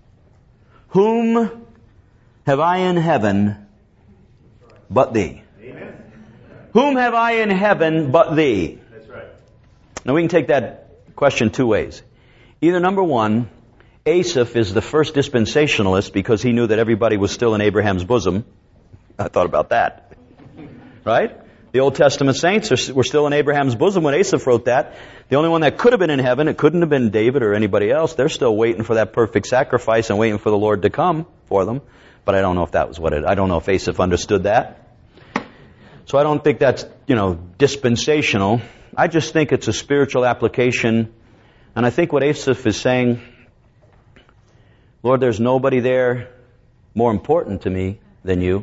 A: Whom have I in heaven but thee?
B: Amen.
A: Whom have I in heaven but thee?
B: That's right.
A: Now we can take that question two ways. Either number one, Asaph is the first dispensationalist because he knew that everybody was still in Abraham's bosom. I thought about that. Right? The Old Testament saints were still in Abraham's bosom when Asaph wrote that. The only one that could have been in heaven, it couldn't have been David or anybody else. They're still waiting for that perfect sacrifice and waiting for the Lord to come for them. But I don't know if that was I don't know if Asaph understood that. So I don't think that's, dispensational. I just think it's a spiritual application. And I think what Asaph is saying, Lord, there's nobody there more important to me than you.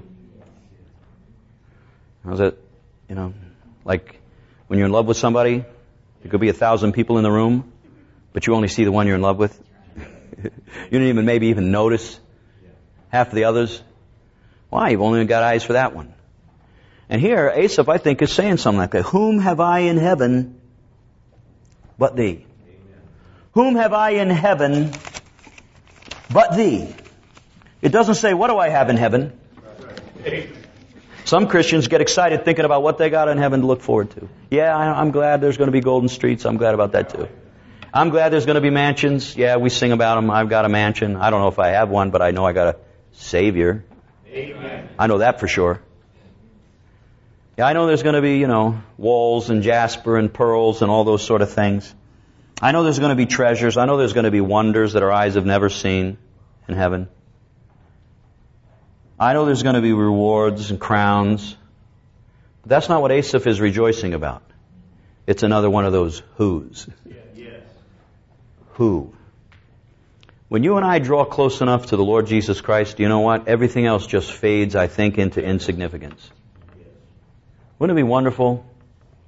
A: How's it, like when you're in love with somebody, there could be 1,000 people in the room, but you only see the one you're in love with. You didn't maybe even notice half of the others. Why? You've only got eyes for that one. And here, Asaph, I think, is saying something like that. Whom have I in heaven but thee? Amen. Whom have I in heaven but thee? It doesn't say, what do I have in heaven? Some Christians get excited thinking about what they got in heaven to look forward to. Yeah, I'm glad there's going to be golden streets. I'm glad about that too. I'm glad there's going to be mansions. Yeah, we sing about them. I've got a mansion. I don't know if I have one, but I know I got a Savior.
B: Amen.
A: I know that for sure. Yeah, I know there's going to be, walls and jasper and pearls and all those sort of things. I know there's going to be treasures. I know there's going to be wonders that our eyes have never seen in heaven. I know there's going to be rewards and crowns. But that's not what Asaph is rejoicing about. It's another one of those who's.
B: Yes.
A: Who? When you and I draw close enough to the Lord Jesus Christ, you know what? Everything else just fades, I think, into insignificance. Wouldn't it be wonderful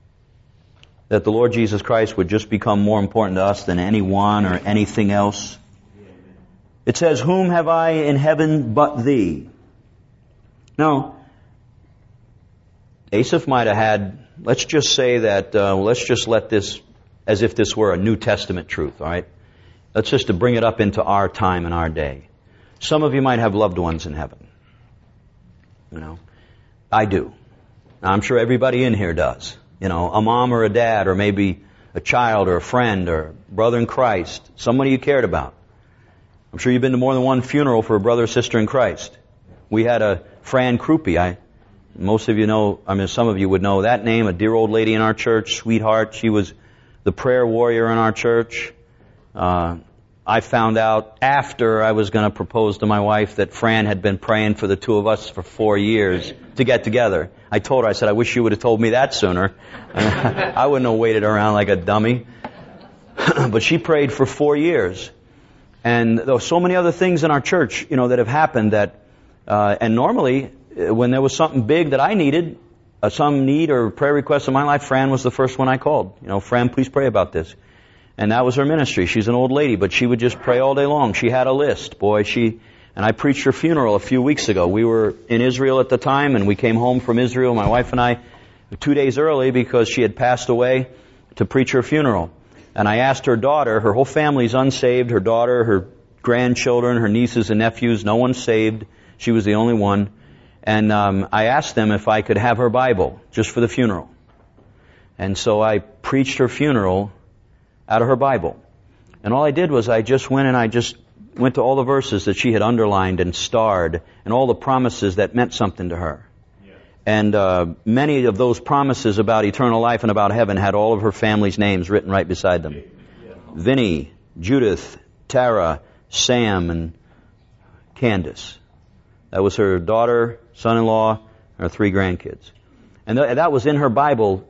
A: that the Lord Jesus Christ would just become more important to us than anyone or anything else It says, whom have I in heaven but thee? Now, Asaph might have had, let's just say that, let's just let this, as if this were a New Testament truth, all right? Let's just to bring it up into our time and our day. Some of you might have loved ones in heaven. You know, I do. I'm sure everybody in here does. You know, a mom or a dad, or maybe a child or a friend or a brother in Christ, somebody you cared about. I'm sure you've been to more than one funeral for a brother or sister in Christ. We had a Fran Krupe. Most of you know, some of you would know that name, a dear old lady in our church, sweetheart. She was the prayer warrior in our church. I found out after I was going to propose to my wife that Fran had been praying for the two of us for 4 years to get together. I told her, I said, I wish you would have told me that sooner. I wouldn't have waited around like a dummy. But she prayed for 4 years. And there were so many other things in our church, that have happened that, and normally, when there was something big that I needed, some need or prayer request in my life, Fran was the first one I called. Fran, please pray about this. And that was her ministry. She's an old lady, but she would just pray all day long. She had a list. And I preached her funeral a few weeks ago. We were in Israel at the time, and we came home from Israel, my wife and I, 2 days early because she had passed away, to preach her funeral. And I asked her daughter, her whole family's unsaved, her daughter, her grandchildren, her nieces and nephews, no one's saved. She was the only one. And I asked them if I could have her Bible, just for the funeral. And so I preached her funeral out of her Bible. And all I did was I just went to all the verses that she had underlined and starred, and all the promises that meant something to her. Yeah. And many of those promises about eternal life and about heaven had all of her family's names written right beside them. Yeah. Vinny, Judith, Tara, Sam, and Candace. That was her daughter, son-in-law, and her 3 grandkids. And that was in her Bible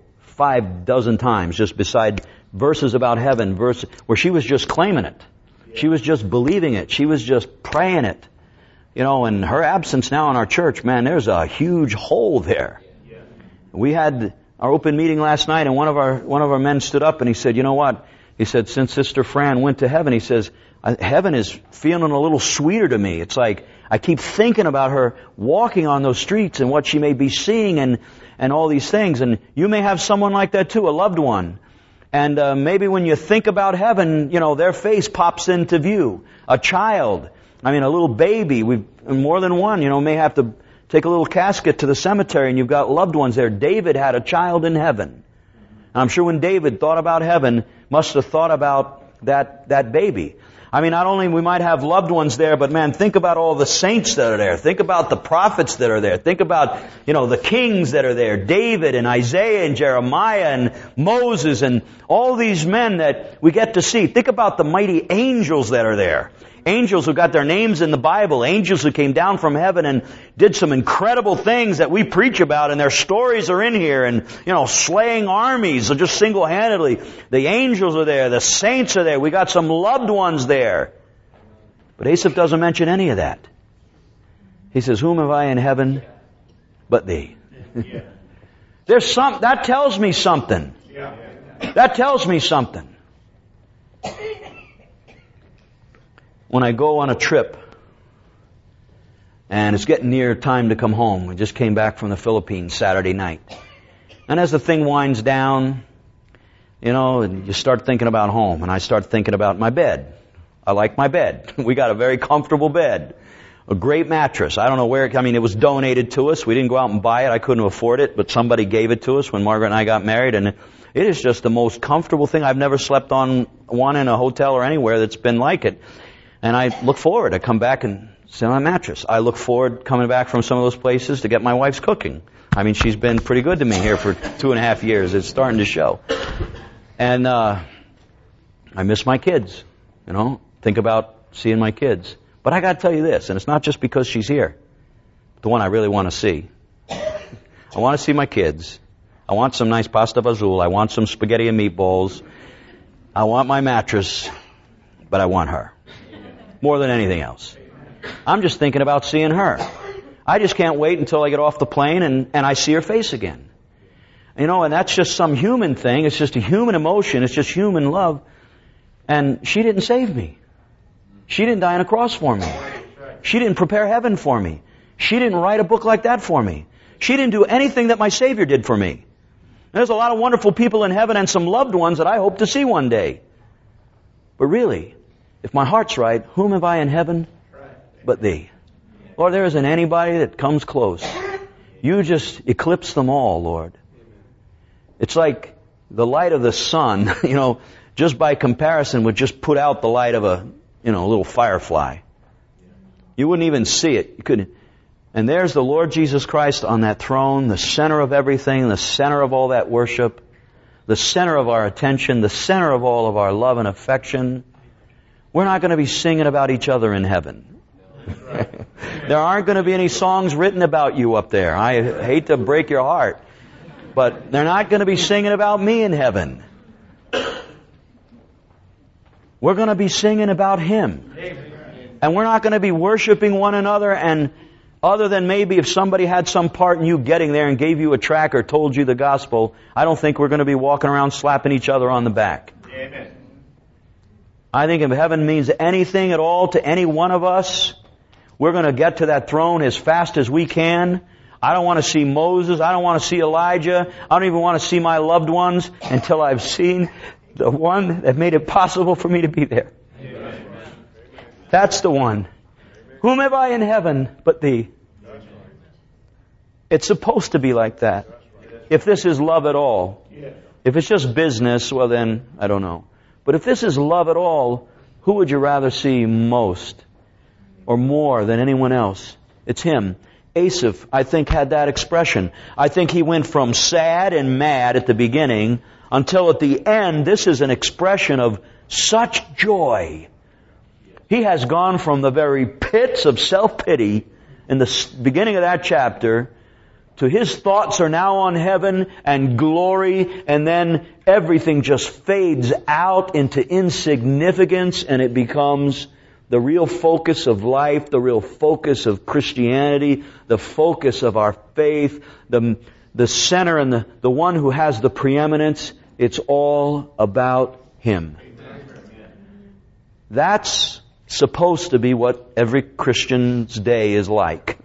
A: 6 times, just beside verses about heaven, where she was just claiming it. Yeah. She was just believing it. She was just praying it. And her absence now in our church, man, there's a huge hole there. Yeah. We had our open meeting last night, and one of our men stood up and he said, you know what? He said, since Sister Fran went to heaven, he says, heaven is feeling a little sweeter to me. It's like I keep thinking about her walking on those streets and what she may be seeing and all these things. And you may have someone like that too, a loved one. And maybe when you think about heaven, their face pops into view. A child, a little baby. More than one, may have to take a little casket to the cemetery, and you've got loved ones there. David had a child in heaven. And I'm sure when David thought about heaven, must have thought about that baby. Not only we might have loved ones there, but man, think about all the saints that are there. Think about the prophets that are there. Think about, the kings that are there. David and Isaiah and Jeremiah and Moses and all these men that we get to see. Think about the mighty angels that are there. Angels who got their names in the Bible. Angels who came down from heaven and did some incredible things that we preach about, and their stories are in here. And, slaying armies just single-handedly. The angels are there. The saints are there. We got some loved ones there. But Asaph doesn't mention any of that. He says, whom have I in heaven but thee? That tells me something. That tells me something. When I go on a trip and it's getting near time to come home, we just came back from the Philippines Saturday night. And as the thing winds down, and you start thinking about home, and I start thinking about my bed. I like my bed. We got a very comfortable bed. A great mattress. I don't know where, it was donated to us. We didn't go out and buy it. I couldn't afford it, but somebody gave it to us when Margaret and I got married, and it is just the most comfortable thing. I've never slept on one in a hotel or anywhere that's been like it. And I look forward. I come back and sit on a mattress. I look forward coming back from some of those places to get my wife's cooking. She's been pretty good to me here for 2.5 years. It's starting to show. And I miss my kids. Think about seeing my kids. But I got to tell you this, and it's not just because she's here. The one I really want to see. I want to see my kids. I want some nice pasta fazool. I want some spaghetti and meatballs. I want my mattress, but I want her. More than anything else. I'm just thinking about seeing her. I just can't wait until I get off the plane and I see her face again. And that's just some human thing. It's just a human emotion. It's just human love. And she didn't save me. She didn't die on a cross for me. She didn't prepare heaven for me. She didn't write a book like that for me. She didn't do anything that my Savior did for me. There's a lot of wonderful people in heaven and some loved ones that I hope to see one day. But really, if my heart's right, whom have I in heaven but Thee? Lord, there isn't anybody that comes close. You just eclipse them all, Lord. It's like the light of the sun, just by comparison would just put out the light of a little firefly. You wouldn't even see it. You couldn't. And there's the Lord Jesus Christ on that throne, the center of everything, the center of all that worship, the center of our attention, the center of all of our love and affection. We're not going to be singing about each other in heaven. There aren't going to be any songs written about you up there. I hate to break your heart, but they're not going to be singing about me in heaven. We're going to be singing about Him. And we're not going to be worshiping one another, and other than maybe if somebody had some part in you getting there and gave you a track or told you the gospel, I don't think we're going to be walking around slapping each other on the back.
B: Amen.
A: I think if heaven means anything at all to any one of us, we're going to get to that throne as fast as we can. I don't want to see Moses. I don't want to see Elijah. I don't even want to see my loved ones until I've seen the one that made it possible for me to be there. Amen. That's the one. Whom have I in heaven but Thee? It's supposed to be like that. If this is love at all. If it's just business, well then, I don't know. But if this is love at all, who would you rather see most or more than anyone else? It's Him. Asaph, I think, had that expression. I think he went from sad and mad at the beginning until at the end, this is an expression of such joy. He has gone from the very pits of self-pity in the beginning of that chapter to his thoughts are now on heaven and glory, and then everything just fades out into insignificance and it becomes the real focus of life, the real focus of Christianity, the focus of our faith, the center and the one who has the preeminence. It's all about Him. That's supposed to be what every Christian's day is like.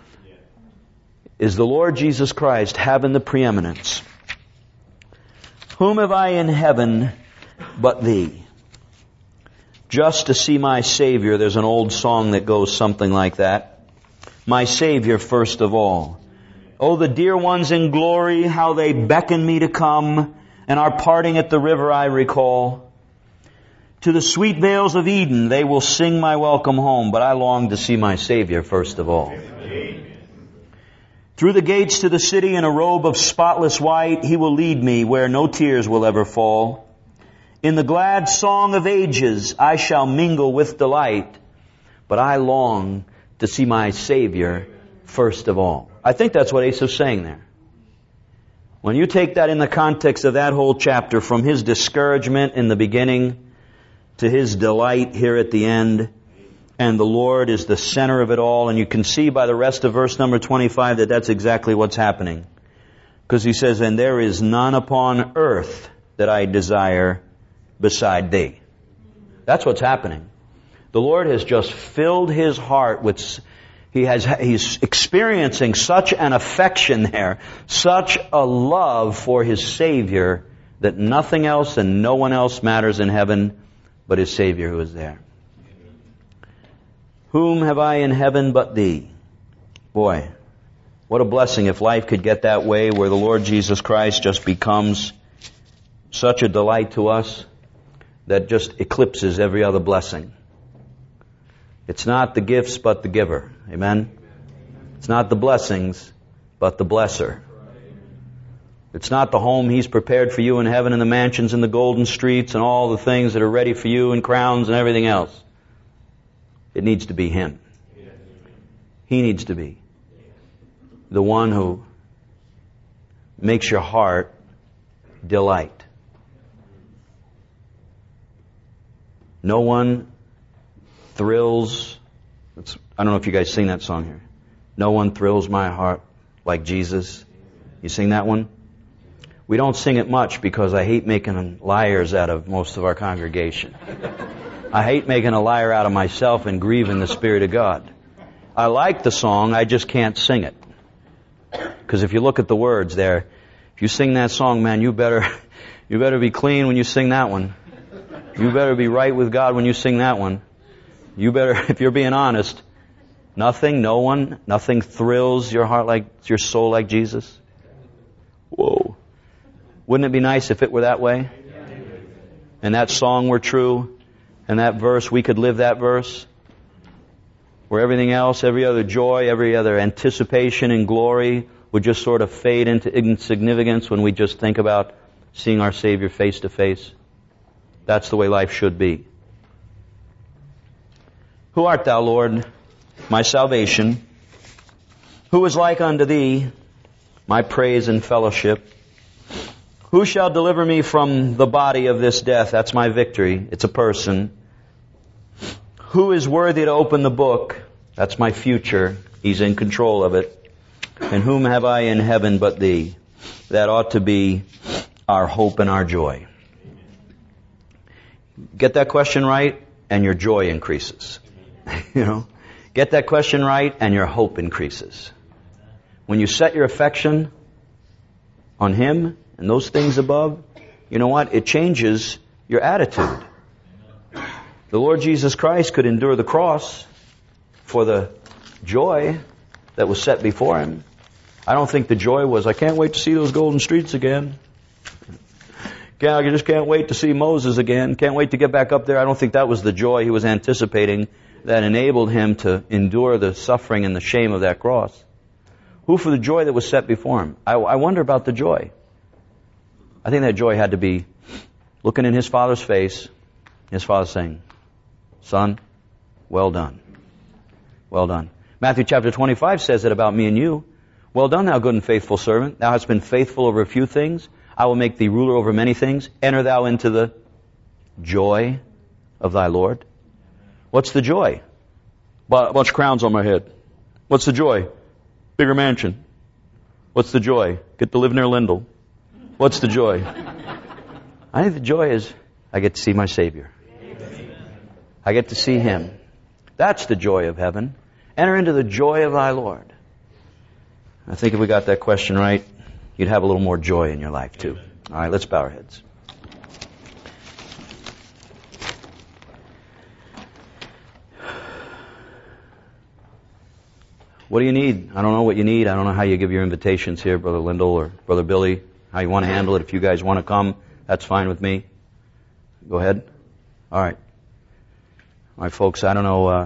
A: Is the Lord Jesus Christ having the preeminence. Whom have I in heaven but Thee? Just to see my Savior. There's an old song that goes something like that. My Savior first of all. Oh, the dear ones in glory, how they beckon me to come, and our parting at the river I recall. To the sweet vales of Eden they will sing my welcome home, but I long to see my Savior first of all. Through the gates to the city in a robe of spotless white, He will lead me where no tears will ever fall. In the glad song of ages I shall mingle with delight, but I long to see my Savior first of all. I think that's what Asaph's saying there. When you take that in the context of that whole chapter, from his discouragement in the beginning to his delight here at the end, and the Lord is the center of it all, and you can see by the rest of verse number 25 that that's exactly what's happening. Because he says, and there is none upon earth that I desire beside Thee. That's what's happening. The Lord has just filled his heart with, he's experiencing such an affection there, such a love for his Savior, that nothing else and no one else matters in heaven but his Savior who is there. Whom have I in heaven but Thee? Boy, what a blessing if life could get that way, where the Lord Jesus Christ just becomes such a delight to us that just eclipses every other blessing. It's not the gifts but the giver. Amen? It's not the blessings but the blesser. It's not the home He's prepared for you in heaven and the mansions and the golden streets and all the things that are ready for you and crowns and everything else. It needs to be Him. He needs to be the one who makes your heart delight. No one thrills. I don't know if you guys sing that song here. No one thrills my heart like Jesus. You sing that one? We don't sing it much because I hate making liars out of most of our congregation. I hate making a liar out of myself and grieving the Spirit of God. I like the song, I just can't sing it. Because if you look at the words there, if you sing that song, man, you better be clean when you sing that one. You better be right with God when you sing that one. You better, if you're being honest, nothing thrills your heart like, your soul like Jesus. Whoa. Wouldn't it be nice if it were that way? And that song were true, and that verse, we could live that verse, where everything else, every other joy, every other anticipation and glory would just sort of fade into insignificance when we just think about seeing our Savior face to face. That's the way life should be. Who art thou, Lord, my salvation? Who is like unto thee, my praise and fellowship? Who shall deliver me from the body of this death? That's my victory. It's a person. Who is worthy to open the book? That's my future. He's in control of it. And whom have I in heaven but thee? That ought to be our hope and our joy. Get that question right, and your joy increases. Get that question right, and your hope increases. When you set your affection on Him and those things above, you know what? It changes your attitude. The Lord Jesus Christ could endure the cross for the joy that was set before Him. I don't think the joy was, I can't wait to see those golden streets again. I just can't wait to see Moses again. Can't wait to get back up there. I don't think that was the joy He was anticipating that enabled Him to endure the suffering and the shame of that cross. Who for the joy that was set before Him? I wonder about the joy. I think that joy had to be looking in His Father's face, His Father saying, Son, well done. Well done. Matthew chapter 25 says it about me and you. Well done, thou good and faithful servant. Thou hast been faithful over a few things. I will make thee ruler over many things. Enter thou into the joy of thy Lord. What's the joy? A bunch of crowns on my head. What's the joy? Bigger mansion. What's the joy? Get to live near Lindell. What's the joy? I think the joy is I get to see my Savior. I get to see Him. That's the joy of heaven. Enter into the joy of thy Lord. I think if we got that question right, you'd have a little more joy in your life too. All right, let's bow our heads. What do you need? I don't know what you need. I don't know how you give your invitations here, Brother Lindell or Brother Billy, how you want to handle it. If you guys want to come, that's fine with me. Go ahead. All right. All right, folks, I don't know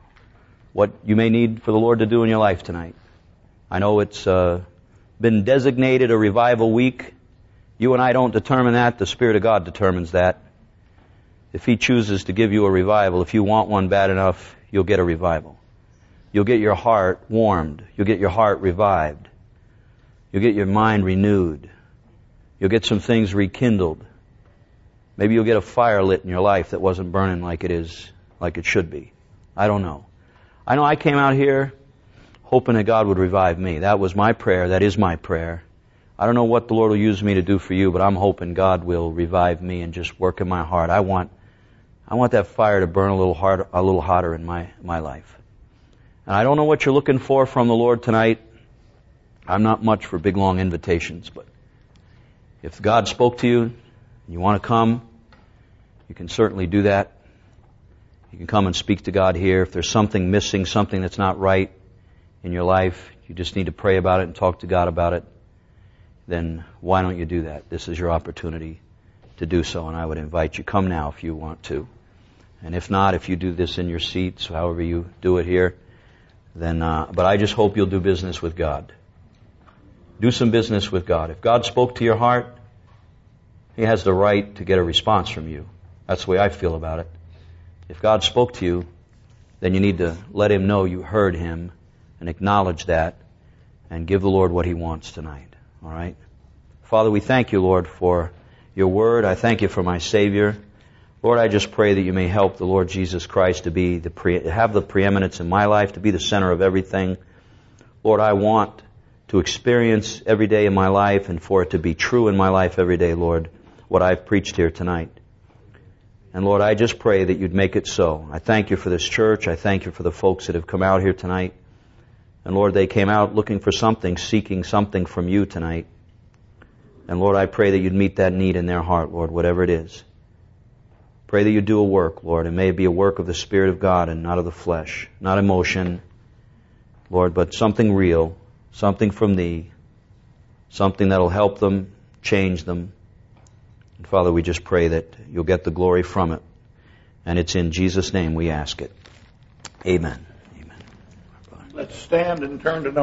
A: what you may need for the Lord to do in your life tonight. I know it's been designated a revival week. You and I don't determine that. The Spirit of God determines that. If He chooses to give you a revival, if you want one bad enough, you'll get a revival. You'll get your heart warmed. You'll get your heart revived. You'll get your mind renewed. You'll get some things rekindled. Maybe you'll get a fire lit in your life that wasn't burning like it should be. I don't know. I know I came out here hoping that God would revive me. That was my prayer. That is my prayer. I don't know what the Lord will use me to do for you, but I'm hoping God will revive me and just work in my heart. I want that fire to burn a little hotter in my life. And I don't know what you're looking for from the Lord tonight. I'm not much for big, long invitations, but if God spoke to you and you want to come, you can certainly do that. You can come and speak to God here. If there's something missing, something that's not right in your life, you just need to pray about it and talk to God about it, then why don't you do that? This is your opportunity to do so, and I would invite you, come now if you want to. And if not, if you do this in your seats, however you do it here, then, but I just hope you'll do business with God. Do some business with God. If God spoke to your heart, He has the right to get a response from you. That's the way I feel about it. If God spoke to you, then you need to let Him know you heard Him and acknowledge that and give the Lord what He wants tonight. All right? Father, we thank you, Lord, for your word. I thank you for my Savior. Lord, I just pray that you may help the Lord Jesus Christ to be have the preeminence in my life, to be the center of everything. Lord, I want to experience every day in my life and for it to be true in my life every day, Lord, what I've preached here tonight. And Lord, I just pray that you'd make it so. I thank you for this church. I thank you for the folks that have come out here tonight. And Lord, they came out looking for something, seeking something from you tonight. And Lord, I pray that you'd meet that need in their heart, Lord, whatever it is. Pray that you do a work, Lord, and may it be a work of the Spirit of God and not of the flesh, not emotion, Lord, but something real, something from thee, something that'll help them, change them. And Father, we just pray that you'll get the glory from it. And it's in Jesus' name we ask it. Amen. Amen.
C: Let's stand and turn to